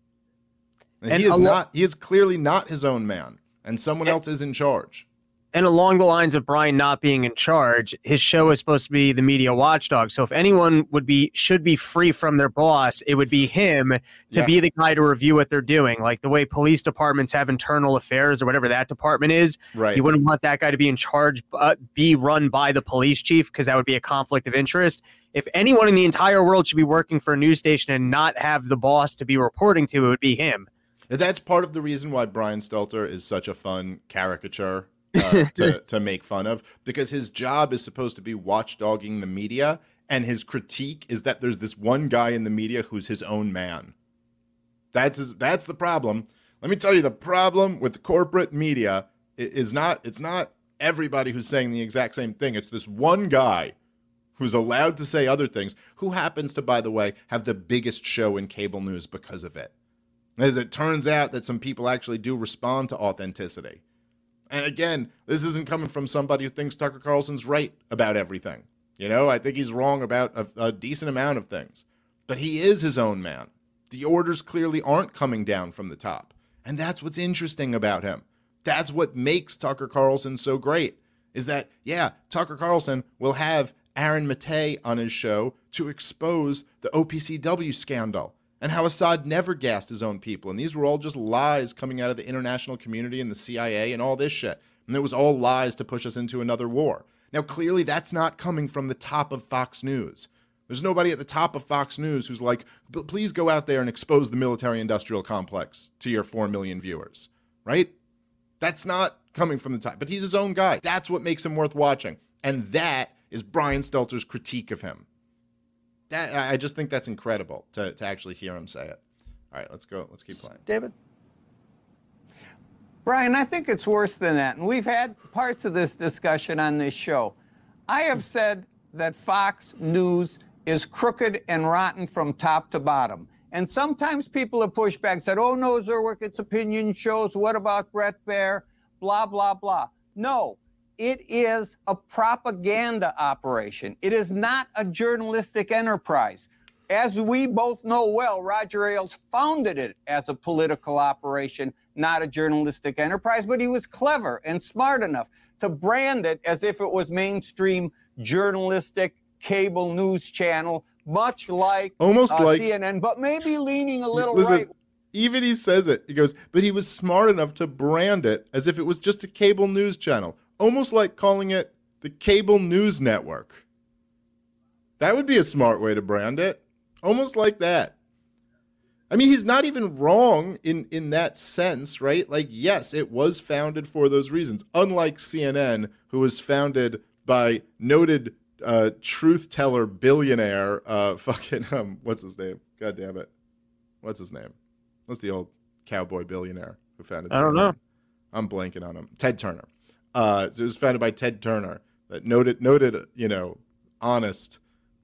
Speaker 10: And he is clearly not his own man, and someone else is in charge.
Speaker 11: And along the lines of Brian not being in charge, his show is supposed to be the media watchdog. So if anyone should be free from their boss, it would be him to be the guy to review what they're doing. Like the way police departments have internal affairs or whatever that department is. Right. You wouldn't want that guy to be in charge, be run by the police chief, because that would be a conflict of interest. If anyone in the entire world should be working for a news station and not have the boss to be reporting to, it would be him.
Speaker 10: That's part of the reason why Brian Stelter is such a fun caricature to make fun of, because his job is supposed to be watchdogging the media, and his critique is that there's this one guy in the media who's his own man. That's the problem. Let me tell you, the problem with the corporate media is it's not everybody who's saying the exact same thing. It's this one guy who's allowed to say other things, who happens to, by the way, have the biggest show in cable news because of it. As it turns out that some people actually do respond to authenticity. And again, this isn't coming from somebody who thinks Tucker Carlson's right about everything. You know, I think he's wrong about a decent amount of things. But he is his own man. The orders clearly aren't coming down from the top. And that's what's interesting about him. That's what makes Tucker Carlson so great, is that, Tucker Carlson will have Aaron Maté on his show to expose the OPCW scandal and how Assad never gassed his own people. And these were all just lies coming out of the international community and the CIA and all this shit. And it was all lies to push us into another war. Now, clearly, that's not coming from the top of Fox News. There's nobody at the top of Fox News who's like, please go out there and expose the military-industrial complex to your 4 million viewers, right? That's not coming from the top. But he's his own guy. That's what makes him worth watching. And that is Brian Stelter's critique of him. I just think that's incredible to actually hear him say it. All right, let's go. Let's keep playing.
Speaker 5: David?
Speaker 13: Brian, I think it's worse than that. And we've had parts of this discussion on this show. I have said that Fox News is crooked and rotten from top to bottom. And sometimes people have pushed back and said, oh, no, Zerwick, it's opinion shows. What about Bret Baier? Blah, blah, blah. No. It is a propaganda operation. It is not a journalistic enterprise. As we both know well, Roger Ailes founded it as a political operation, not a journalistic enterprise, but he was clever and smart enough to brand it as if it was mainstream journalistic cable news channel, much like
Speaker 10: almost like
Speaker 13: CNN, but maybe leaning a little
Speaker 10: listen,
Speaker 13: right.
Speaker 10: Even he says it. He goes, but he was smart enough to brand it as if it was just a cable news channel, almost like calling it the Cable News Network. That would be a smart way to brand it, almost like that. I mean, he's not even wrong in that sense, right? Like, yes, it was founded for those reasons, unlike CNN, who was founded by noted truth teller billionaire, what's his name? God damn it. What's his name? What's the old cowboy billionaire who founded CNN?
Speaker 11: I don't know.
Speaker 10: I'm blanking on him. Ted Turner. So it was founded by Ted Turner, that noted, honest,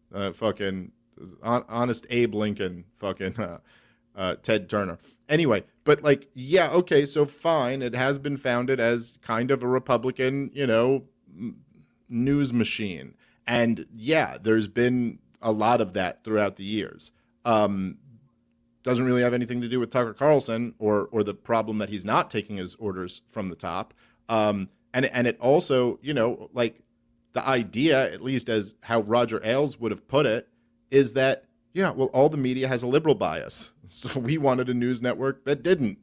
Speaker 10: honest Abe Lincoln, Ted Turner. Anyway, but like, yeah, okay, so fine. It has been founded as kind of a Republican, news machine. And yeah, there's been a lot of that throughout the years. Doesn't really have anything to do with Tucker Carlson or the problem that he's not taking his orders from the top. And it also, like the idea, at least as how Roger Ailes would have put it, is that, yeah, well, all the media has a liberal bias. So we wanted a news network that didn't.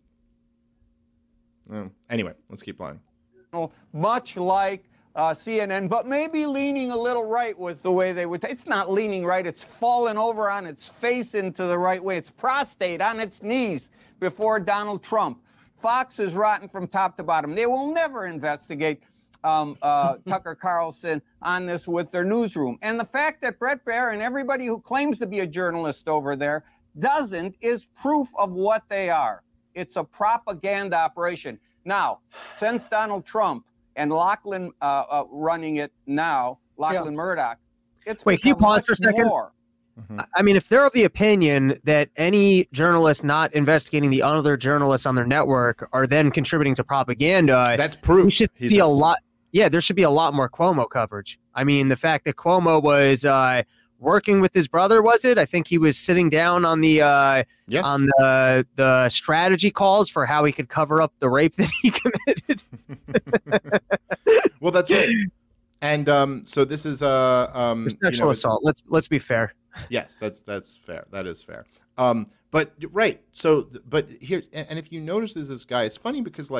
Speaker 10: Anyway, let's keep playing.
Speaker 13: Much like CNN, but maybe leaning a little right was the way they would. It's not leaning right. It's fallen over on its face into the right way. It's prostrate on its knees before Donald Trump. Fox is rotten from top to bottom. They will never investigate Tucker Carlson on this with their newsroom. And the fact that Bret Baier and everybody who claims to be a journalist over there doesn't is proof of what they are. It's a propaganda operation. Now, since Donald Trump and Lachlan running it now, Lachlan Murdoch, it's
Speaker 11: Wait, can you pause for a second?
Speaker 13: More.
Speaker 11: I mean, if they're of the opinion that any journalist not investigating the other journalists on their network are then contributing to propaganda,
Speaker 10: that's proof.
Speaker 11: We should see a lot. Yeah, there should be a lot more Cuomo coverage. I mean, the fact that Cuomo was working with his brother, was it? I think he was sitting down on the on the strategy calls for how he could cover up the rape that he committed.
Speaker 10: Well, that's right. And so this is
Speaker 11: sexual assault. Let's be fair.
Speaker 10: Yes, that's fair. That is fair. But right. So, but here, and if you notice, there's this guy. It's funny because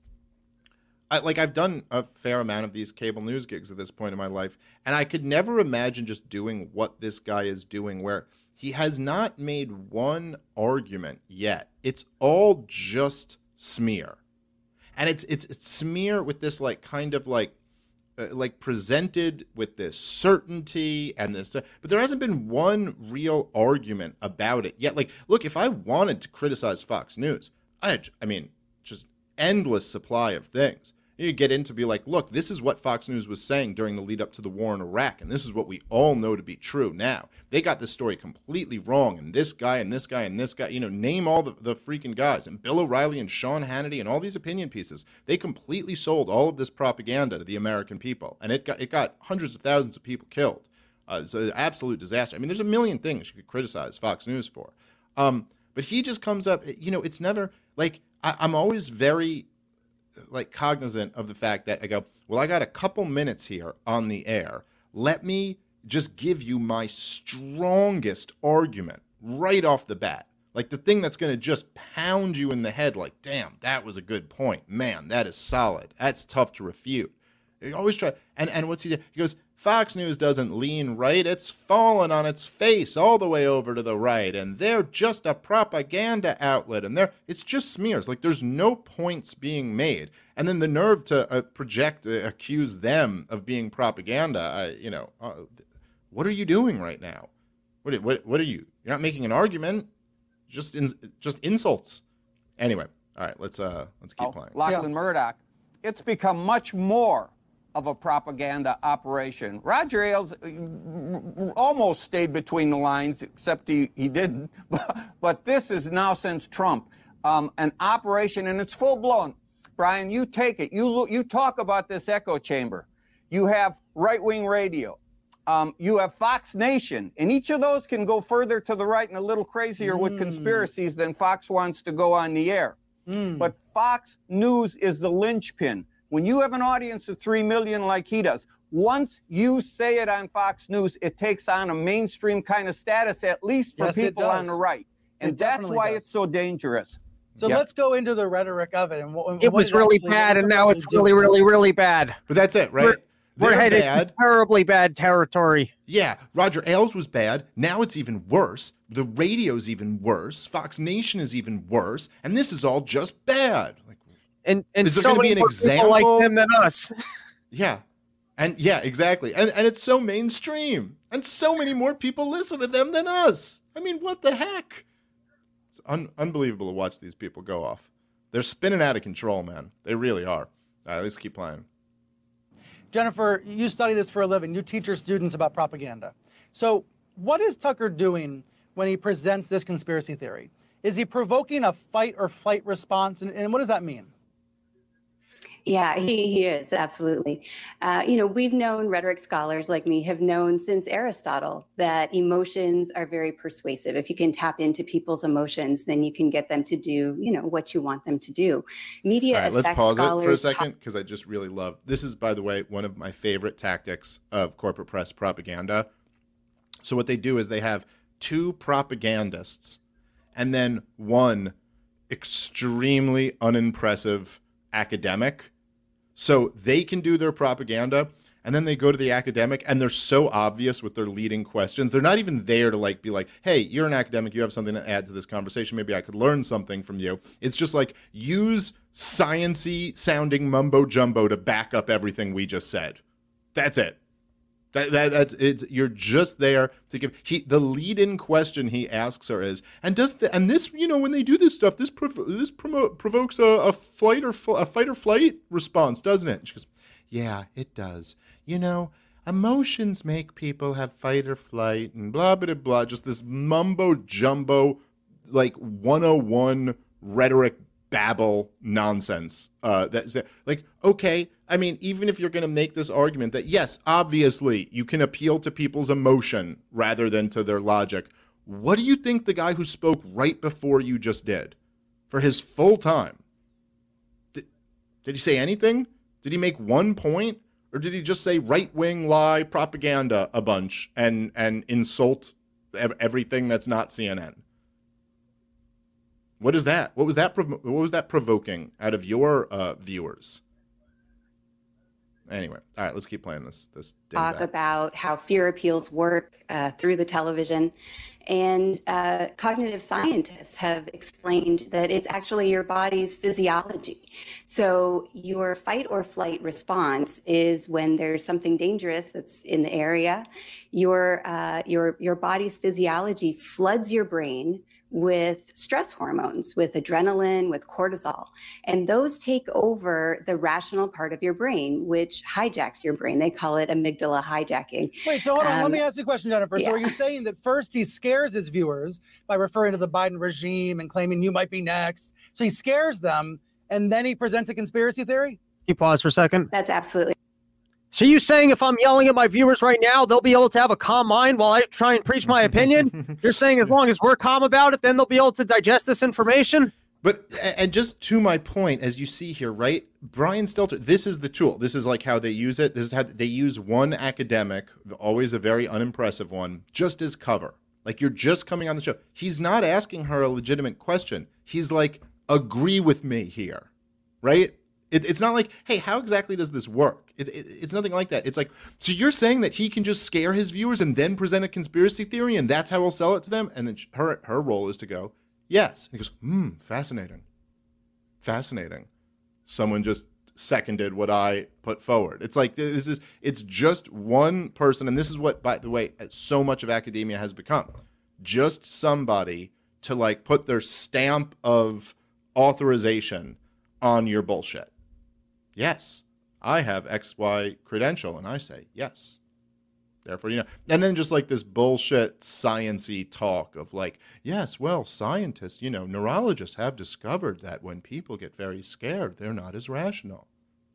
Speaker 10: I've done a fair amount of these cable news gigs at this point in my life, and I could never imagine just doing what this guy is doing, where he has not made one argument yet. It's all just smear, and it's smear with this kind of presented with this certainty and this, but there hasn't been one real argument about it yet. Like, look, if I wanted to criticize Fox News, I mean, just endless supply of things. You get into be like, look, this is what Fox News was saying during the lead up to the war in Iraq, and this is what we all know to be true now. They got this story completely wrong, and this guy and this guy and this guy, name all the freaking guys, and Bill O'Reilly and Sean Hannity and all these opinion pieces. They completely sold all of this propaganda to the American people, and it got hundreds of thousands of people killed. It's an absolute disaster. I mean, there's a million things you could criticize Fox News for. But he just comes up, it's never, I'm always very cognizant of the fact that I go, well, I got a couple minutes here on the air. Let me just give you my strongest argument right off the bat. Like the thing that's going to just pound you in the head like, damn, that was a good point. Man, that is solid. That's tough to refute. You always try. And what's he do? He goes, Fox News doesn't lean right. It's fallen on its face all the way over to the right. And they're just a propaganda outlet. And it's just smears. Like there's no points being made. And then the nerve to accuse them of being propaganda. What are you doing right now? What are you? You're not making an argument. Just insults. Anyway, all right. Let's keep playing.
Speaker 13: Lachlan Murdoch. It's become much more of a propaganda operation. Roger Ailes almost stayed between the lines, except he didn't. But this is now, since Trump, an operation, and it's full-blown. Brian, you take it. You talk about this echo chamber. You have right-wing radio. You have Fox Nation, and each of those can go further to the right and a little crazier with conspiracies than Fox wants to go on the air. But Fox News is the linchpin. When you have an audience of 3 million like he does, once you say it on Fox News, it takes on a mainstream kind of status, at least for people on the right. And that's why it's so dangerous.
Speaker 5: So let's go into the rhetoric of it.
Speaker 11: It was really bad, and now it's really, really, really bad.
Speaker 10: But that's it, right?
Speaker 11: We're headed to terribly bad territory.
Speaker 10: Yeah, Roger Ailes was bad. Now it's even worse. The radio's even worse. Fox Nation is even worse. And this is all just bad. Like,
Speaker 11: and
Speaker 10: is there
Speaker 11: so
Speaker 10: going to be
Speaker 11: many
Speaker 10: an
Speaker 11: more people
Speaker 10: example
Speaker 11: like them than us?
Speaker 10: Yeah. And yeah, exactly. And it's so mainstream. And so many more people listen to them than us. I mean, what the heck? It's unbelievable to watch these people go off. They're spinning out of control, man. They really are. All right, let's keep playing.
Speaker 5: Jennifer, you study this for a living. You teach your students about propaganda. So what is Tucker doing when he presents this conspiracy theory? Is he provoking a fight or flight response? And what does that mean?
Speaker 14: Yeah, he is, absolutely. We've known rhetoric scholars like me have known since Aristotle that emotions are very persuasive. If you can tap into people's emotions, then you can get them to do, what you want them to do. Media
Speaker 10: All right,
Speaker 14: effects
Speaker 10: let's pause
Speaker 14: scholars
Speaker 10: it for a second because I just really love this. Is, by the way, one of my favorite tactics of corporate press propaganda. So what they do is they have two propagandists and then one extremely unimpressive academic. So they can do their propaganda, and then they go to the academic, and they're so obvious with their leading questions. They're not even there to be like, hey, you're an academic, you have something to add to this conversation. Maybe I could learn something from you. It's just like, use science-y sounding mumbo jumbo to back up everything we just said. That's it. That's it. You're just there to give. The lead-in question he asks her is, and this, when they do this stuff, this provokes a fight or flight response, doesn't it? And she goes, yeah, it does. Emotions make people have fight or flight, and blah blah blah. Just this mumbo jumbo, 101 rhetoric babble nonsense. That's okay. I mean, even if you're going to make this argument that, yes, obviously you can appeal to people's emotion rather than to their logic, what do you think the guy who spoke right before you just did for his full time? Did he say anything? Did he make one point? Or did he just say right-wing lie propaganda a bunch and insult everything that's not CNN? What is that? What was that provoking out of your viewers? Anyway, all right, let's keep playing this.
Speaker 14: Talk about how fear appeals work through the television. And cognitive scientists have explained that it's actually your body's physiology. So your fight or flight response is when there's something dangerous that's in the area. Your body's physiology floods your brain with stress hormones, with adrenaline, with cortisol. And those take over the rational part of your brain, which hijacks your brain. They call it amygdala hijacking.
Speaker 5: Wait, so hold on. Let me ask you a question, Jennifer.
Speaker 14: Yeah.
Speaker 5: So are you saying that first he scares his viewers by referring to the Biden regime and claiming you might be next? So he scares them, and then he presents a conspiracy theory?
Speaker 11: Can you pause for a second?
Speaker 14: That's absolutely.
Speaker 11: So you saying if I'm yelling at my viewers right now, they'll be able to have a calm mind while I try and preach my opinion? You're saying as long as we're calm about it, then they'll be able to digest this information?
Speaker 10: But, and just to my point, as you see here, right, Brian Stelter, this is the tool. This is how they use it. This is how they use one academic, always a very unimpressive one, just as cover. You're just coming on the show. He's not asking her a legitimate question. He's agree with me here, right? It's not hey, how exactly does this work? It's nothing like that. It's so you're saying that he can just scare his viewers and then present a conspiracy theory and that's how he'll sell it to them? And then her role is to go, yes. And he goes, fascinating. Fascinating. Someone just seconded what I put forward. It's just one person. And this is what, by the way, so much of academia has become. Just somebody to put their stamp of authorization on your bullshit. Yes, I have XY credential, and I say yes. Therefore, and then just this bullshit science-y talk of yes, well, scientists, neurologists have discovered that when people get very scared, they're not as rational.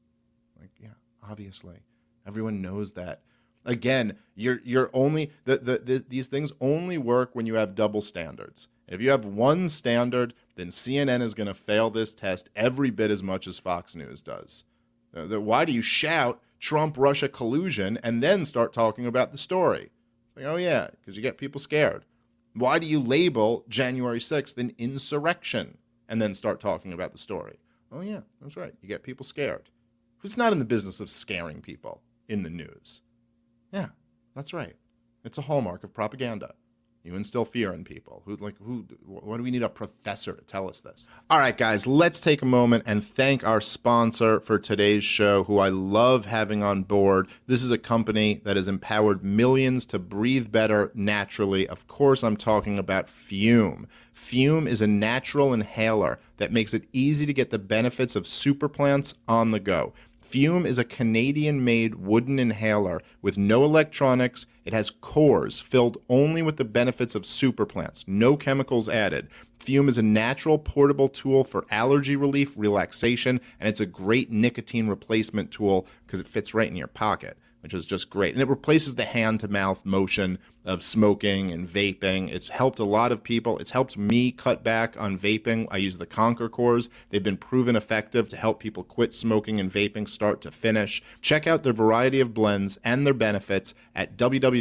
Speaker 10: Yeah, obviously. Everyone knows that. Again, you're only, these things only work when you have double standards. If you have one standard, then CNN is going to fail this test every bit as much as Fox News does. Why do you shout Trump-Russia collusion and then start talking about the story? It's like, oh yeah, because you get people scared. Why do you label January 6th an insurrection and then start talking about the story? Oh yeah, that's right. You get people scared. Who's not in the business of scaring people in the news? Yeah, that's right. It's a hallmark of propaganda. You instill fear in people. Why do we need a professor to tell us this? All right, guys, let's take a moment and thank our sponsor for today's show, who I love having on board. This is a company that has empowered millions to breathe better naturally. Of course, I'm talking about Fume. Fume is a natural inhaler that makes it easy to get the benefits of superplants on the go. Fume is a Canadian-made wooden inhaler with no electronics. It has cores filled only with the benefits of superplants, no chemicals added. Fume is a natural portable tool for allergy relief, relaxation, and it's a great nicotine replacement tool because it fits right in your pocket, which is just great. And it replaces the hand-to-mouth motion of smoking and vaping. It's helped a lot of people. It's helped me cut back on vaping. I use the Conquer cores. They've been proven effective to help people quit smoking and vaping start to finish. Check out their variety of blends and their benefits at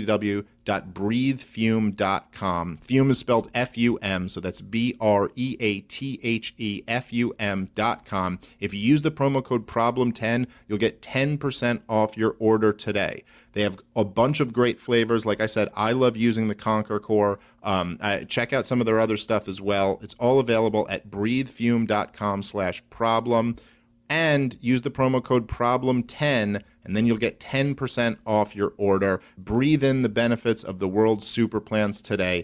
Speaker 10: www.breathefume.com. Fume is spelled F-U-M, so that's BREATHEFUM.com. If you use the promo code PROBLEM10, you'll get 10% off your order today. They have a bunch of great flavors. Like I said, I love using the Conquer Core. Check out some of their other stuff as well. It's all available at breathefume.com/problem. And use the promo code PROBLEM10, and then you'll get 10% off your order. Breathe in the benefits of the world's super plants today.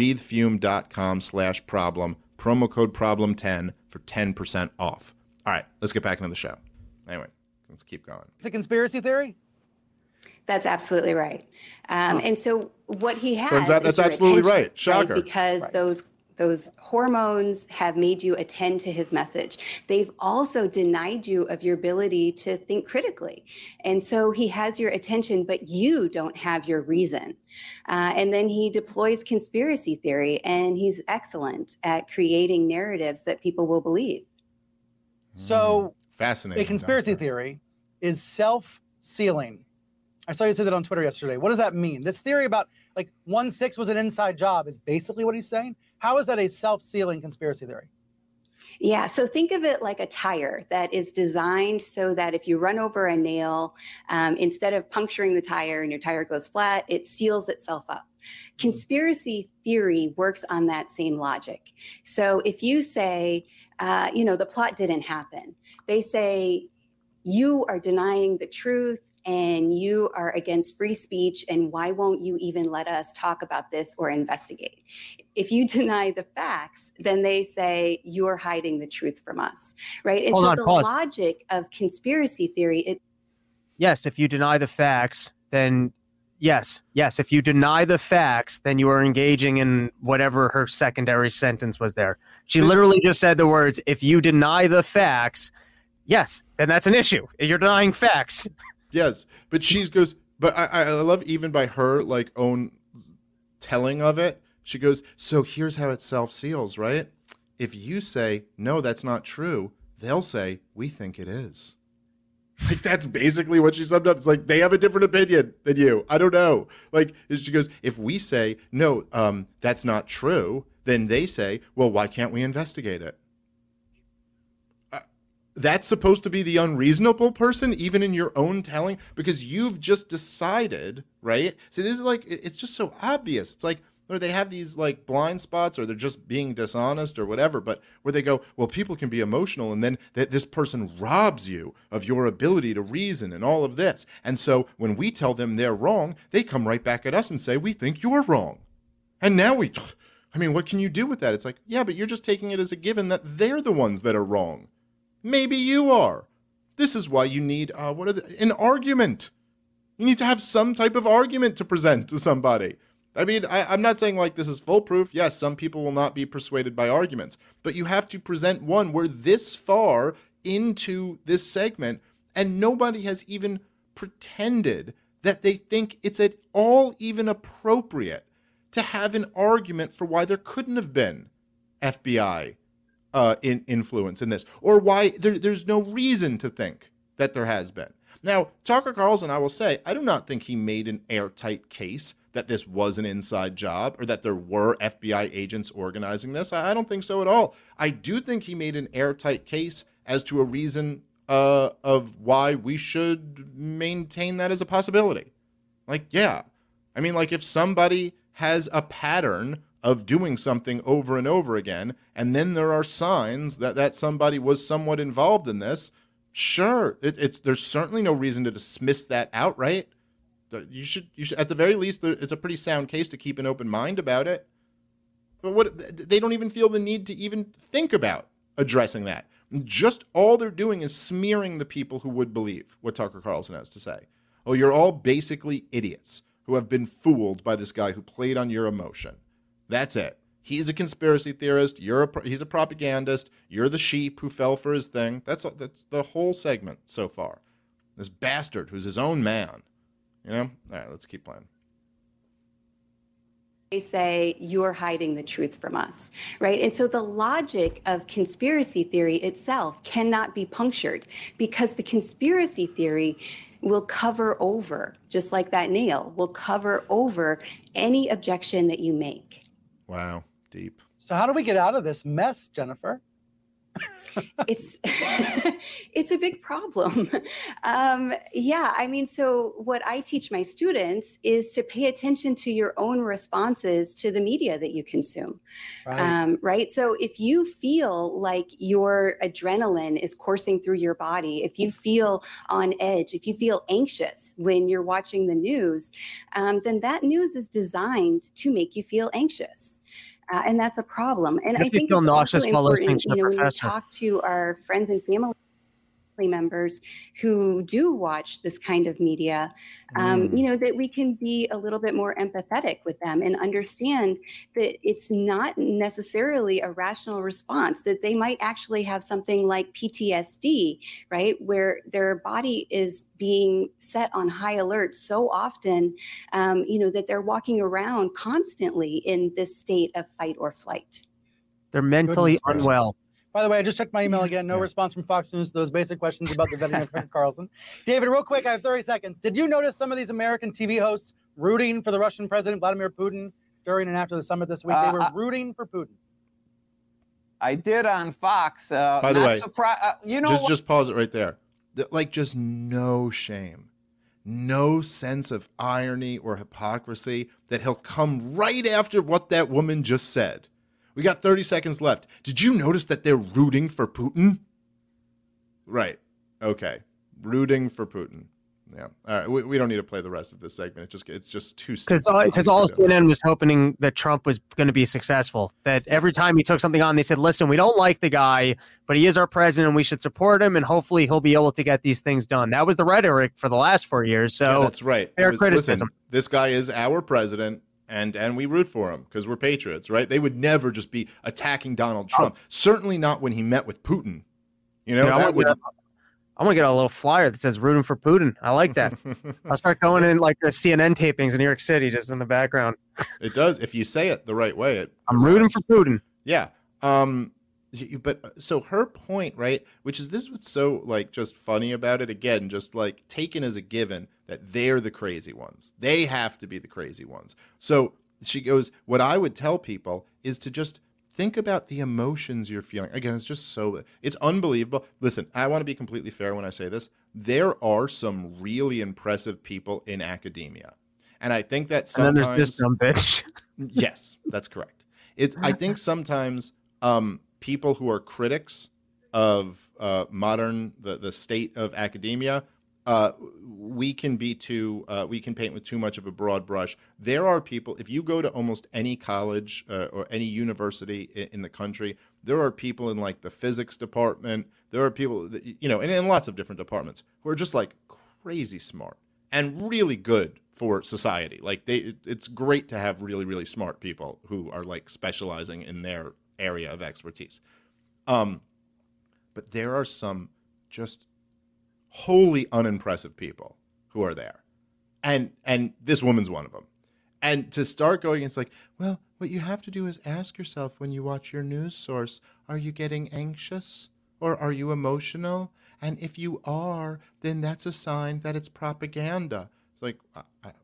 Speaker 10: Breathefume.com/problem. Promo code PROBLEM10 for 10% off. All right, let's get back into the show. Anyway, let's keep going.
Speaker 5: It's a conspiracy theory?
Speaker 14: That's absolutely right. And so what he has
Speaker 10: Turns out that's
Speaker 14: is your
Speaker 10: absolutely
Speaker 14: attention,
Speaker 10: right. Shocker.
Speaker 14: Because those hormones have made you attend to his message. They've also denied you of your ability to think critically. And so he has your attention, but you don't have your reason. And then he deploys conspiracy theory, and he's excellent at creating narratives that people will believe.
Speaker 5: So
Speaker 10: fascinating.
Speaker 5: A conspiracy theory is self-sealing. I saw you say that on Twitter yesterday. What does that mean? This theory about like 1/6 was an inside job is basically what he's saying. How is that a self-sealing conspiracy theory?
Speaker 14: Yeah, so think of it like a tire that is designed so that if you run over a nail, instead of puncturing the tire and your tire goes flat, it seals itself up. Conspiracy theory works on that same logic. So if you say, the plot didn't happen, they say you are denying the truth and you are against free speech, and why won't you even let us talk about this or investigate? If you deny the facts, then they say you're hiding the truth from us, right? And so the logic of conspiracy theory...
Speaker 11: Yes, if you deny the facts, then yes. If you deny the facts, then you are engaging in whatever her secondary sentence was there. She literally just said the words, if you deny the facts, yes, then that's an issue. You're denying facts.
Speaker 10: Yes, but she goes, but I love even by her like own telling of it, she goes, so here's how it self-seals, right? If you say, no, that's not true, they'll say, we think it is. Like, that's basically what she summed up. It's like, they have a different opinion than you. I don't know. Like, she goes, if we say, no, that's not true, then they say, well, why can't we investigate it? That's supposed to be the unreasonable person, even in your own telling, because you've just decided, right? See, this is like, it's just so obvious. It's like, or they have these like blind spots, or they're just being dishonest or whatever, but where they go, well, people can be emotional, and then this person robs you of your ability to reason and all of this. And so when we tell them they're wrong, they come right back at us and say, we think you're wrong. And now what can you do with that? It's like, yeah, but you're just taking it as a given that they're the ones that are wrong. Maybe you are. This is why you need an argument. You need to have some type of argument to present to somebody. I mean, I'm not saying like this is foolproof. Yes, some people will not be persuaded by arguments, but you have to present one. We're this far into this segment, and nobody has even pretended that they think it's at all even appropriate to have an argument for why there couldn't have been FBI influence in this, or why there's no reason to think that there has been. Now, Tucker Carlson, I will say, I do not think he made an airtight case that this was an inside job or that there were FBI agents organizing this. I don't think so at all. I do think he made an airtight case as to a reason of why we should maintain that as a possibility. Like, yeah. I mean, like, if somebody has a pattern of doing something over and over again, and then there are signs that somebody was somewhat involved in this, sure, there's certainly no reason to dismiss that outright. You should at the very least, it's a pretty sound case to keep an open mind about it. But they don't even feel the need to even think about addressing that. Just all they're doing is smearing the people who would believe what Tucker Carlson has to say. Oh, you're all basically idiots who have been fooled by this guy who played on your emotion. That's it. He's a conspiracy theorist. He's a propagandist. You're the sheep who fell for his thing. That's the whole segment so far. This bastard who's his own man. You know? All right, let's keep playing.
Speaker 14: They say you're hiding the truth from us, right? And so the logic of conspiracy theory itself cannot be punctured because the conspiracy theory will cover over, just like that nail, will cover over any objection that you make.
Speaker 10: Wow, deep.
Speaker 5: So how do we get out of this mess, Jennifer?
Speaker 14: It's it's a big problem. Yeah, I mean, so what I teach my students is to pay attention to your own responses to the media that you consume. Right. So if you feel like your adrenaline is coursing through your body, if you feel on edge, if you feel anxious when you're watching the news, then that news is designed to make you feel anxious. And that's a problem. And I think it's also important, when we talk to our friends and family members who do watch this kind of media, that we can be a little bit more empathetic with them and understand that it's not necessarily a rational response, that they might actually have something like PTSD, right, where their body is being set on high alert so often, that they're walking around constantly in this state of fight or flight.
Speaker 11: They're mentally unwell.
Speaker 5: By the way, I just checked my email again. No response from Fox News to those basic questions about the vetting of Tucker Carlson. David, real quick, I have 30 seconds. Did you notice some of these American TV hosts rooting for the Russian President, Vladimir Putin, during and after the summit this week? They were rooting for Putin.
Speaker 13: I did on Fox.
Speaker 10: By the way,
Speaker 13: just
Speaker 10: pause it right there. Like, just no shame. No sense of irony or hypocrisy that he'll come right after what that woman just said. We got 30 seconds left. Did you notice that they're rooting for Putin? Right. Okay. Rooting for Putin. Yeah. All right. We don't need to play the rest of this segment. It's just too stupid.
Speaker 11: Because all CNN was hoping that Trump was going to be successful. That every time he took something on, they said, listen, we don't like the guy, but he is our president and we should support him, and hopefully he'll be able to get these things done. That was the rhetoric for the last 4 years. So
Speaker 10: yeah, that's right.
Speaker 11: Fair criticism.
Speaker 10: Listen, this guy is our president. And we root for him because we're patriots, right? They would never just be attacking Donald Trump. Certainly not when he met with Putin. You know,
Speaker 11: I'm going to get a little flyer that says rooting for Putin. I like that. I'll start going in like the CNN tapings in New York City just in the background.
Speaker 10: It does. If you say it the right way.
Speaker 11: I'm rooting for Putin.
Speaker 10: Yeah. But so her point, right, which is this what's so like just funny about it, again, just like taken as a given that they're the crazy ones. They have to be the crazy ones. So she goes, what I would tell people is to just think about the emotions you're feeling. Again, it's unbelievable. Listen, I want to be completely fair when I say this. There are some really impressive people in academia. And I think that sometimes...
Speaker 11: And then there's this dumb bitch.
Speaker 10: Yes, that's correct. I think sometimes people who are critics of the state of academia, we can paint with too much of a broad brush. There are people, if you go to almost any college or any university in the country, there are people in like the physics department, there are people that, in lots of different departments who are just like crazy smart and really good for society. Like it's great to have really, really smart people who are like specializing in their area of expertise. But there are some just wholly unimpressive people who are there. And this woman's one of them. And to start going, it's like, well, What you have to do is ask yourself when you watch your news source, are you getting anxious or are you emotional? And if you are, then that's a sign that it's propaganda. It's like, it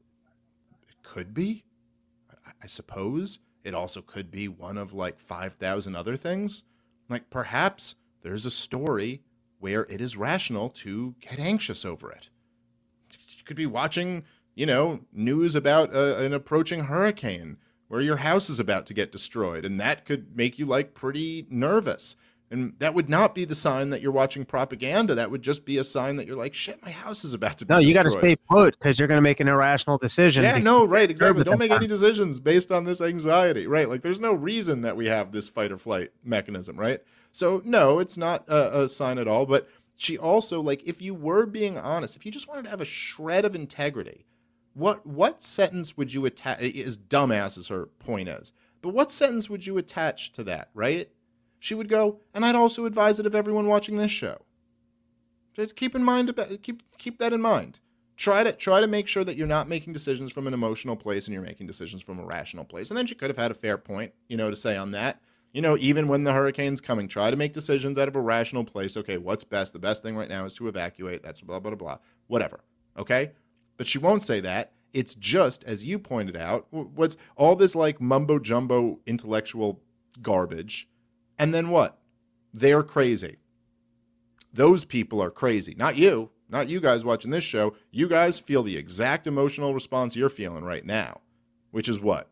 Speaker 10: could be, I suppose. It also could be one of like 5,000 other things. Like perhaps there's a story where it is rational to get anxious over it. You could be watching, news about an approaching hurricane where your house is about to get destroyed, and that could make you like pretty nervous. And that would not be the sign that you're watching propaganda. That would just be a sign that you're like, shit, my house is about to be destroyed.
Speaker 11: No, you got to stay put because you're going to make an irrational decision.
Speaker 10: Yeah, no, right, exactly. Don't make any decisions based on this anxiety, right? Like there's no reason that we have this fight or flight mechanism, right? So no, it's not a sign at all. But she also, like, if you were being honest, if you just wanted to have a shred of integrity, what sentence would you attach, as dumbass as her point is, but what sentence would you attach to that, right? She would go, and I'd also advise it of everyone watching this show. Just keep in mind, keep that in mind. Try to make sure that you're not making decisions from an emotional place and you're making decisions from a rational place. And then she could have had a fair point, to say on that. Even when the hurricane's coming, try to make decisions out of a rational place. Okay, what's best? The best thing right now is to evacuate. That's blah, blah, blah, whatever. Okay? But she won't say that. It's just, as you pointed out, what's all this like mumbo jumbo intellectual garbage. And then what? They're crazy. Those people are crazy. Not you guys watching this show. You guys feel the exact emotional response you're feeling right now, which is what?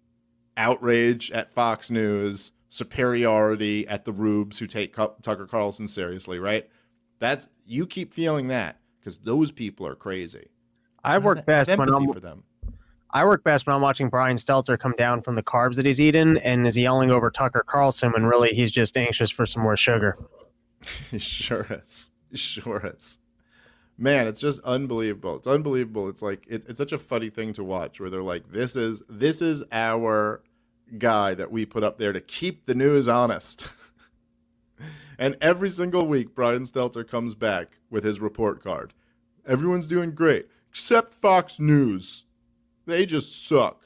Speaker 10: Outrage at Fox News, superiority at the rubes who take Tucker Carlson seriously, right? You keep feeling that because those people are crazy.
Speaker 11: I work best when I'm
Speaker 10: for them.
Speaker 11: I work best when I'm watching Brian Stelter come down from the carbs that he's eating and is yelling over Tucker Carlson when really he's just anxious for some more sugar.
Speaker 10: He sure is. Man, it's just unbelievable. It's unbelievable. It's like it's such a funny thing to watch where they're like, this is our guy that we put up there to keep the news honest. And every single week, Brian Stelter comes back with his report card. Everyone's doing great, except Fox News. They just suck.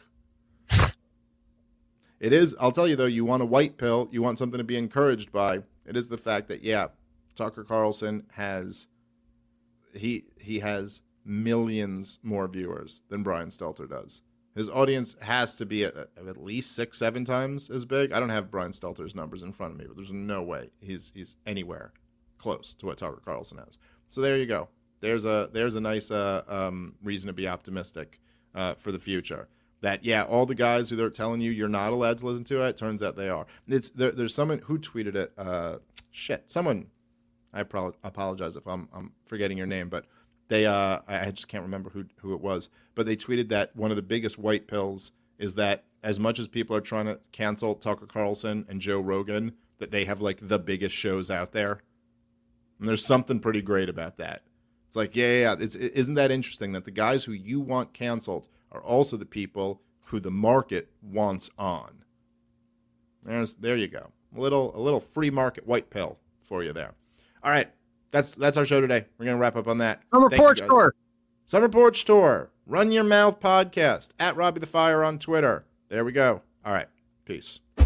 Speaker 10: It is, I'll tell you though, you want a white pill, you want something to be encouraged by, it is the fact that, yeah, Tucker Carlson has, he has millions more viewers than Brian Stelter does. His audience has to be at least 6-7 times as big. I don't have Brian Stelter's numbers in front of me, but there's no way he's anywhere close to what Tucker Carlson has. So there you go. There's a nice reason to be optimistic for the future. That, yeah, all the guys who they're telling you you're not allowed to listen to it, turns out they are. There's someone who tweeted it. Someone, I apologize if I'm forgetting your name, but they I just can't remember who it was. But they tweeted that one of the biggest white pills is that as much as people are trying to cancel Tucker Carlson and Joe Rogan, that they have like the biggest shows out there. And there's something pretty great about that. It's like, yeah. Isn't that interesting that the guys who you want canceled are also the people who the market wants on? There you go. A little free market white pill for you there. All right, that's our show today. We're gonna wrap up on that.
Speaker 11: Summer Porch Tour.
Speaker 10: Summer Porch Tour. Run Your Mouth Podcast at Robbie the Fire on Twitter. There we go. All right, peace.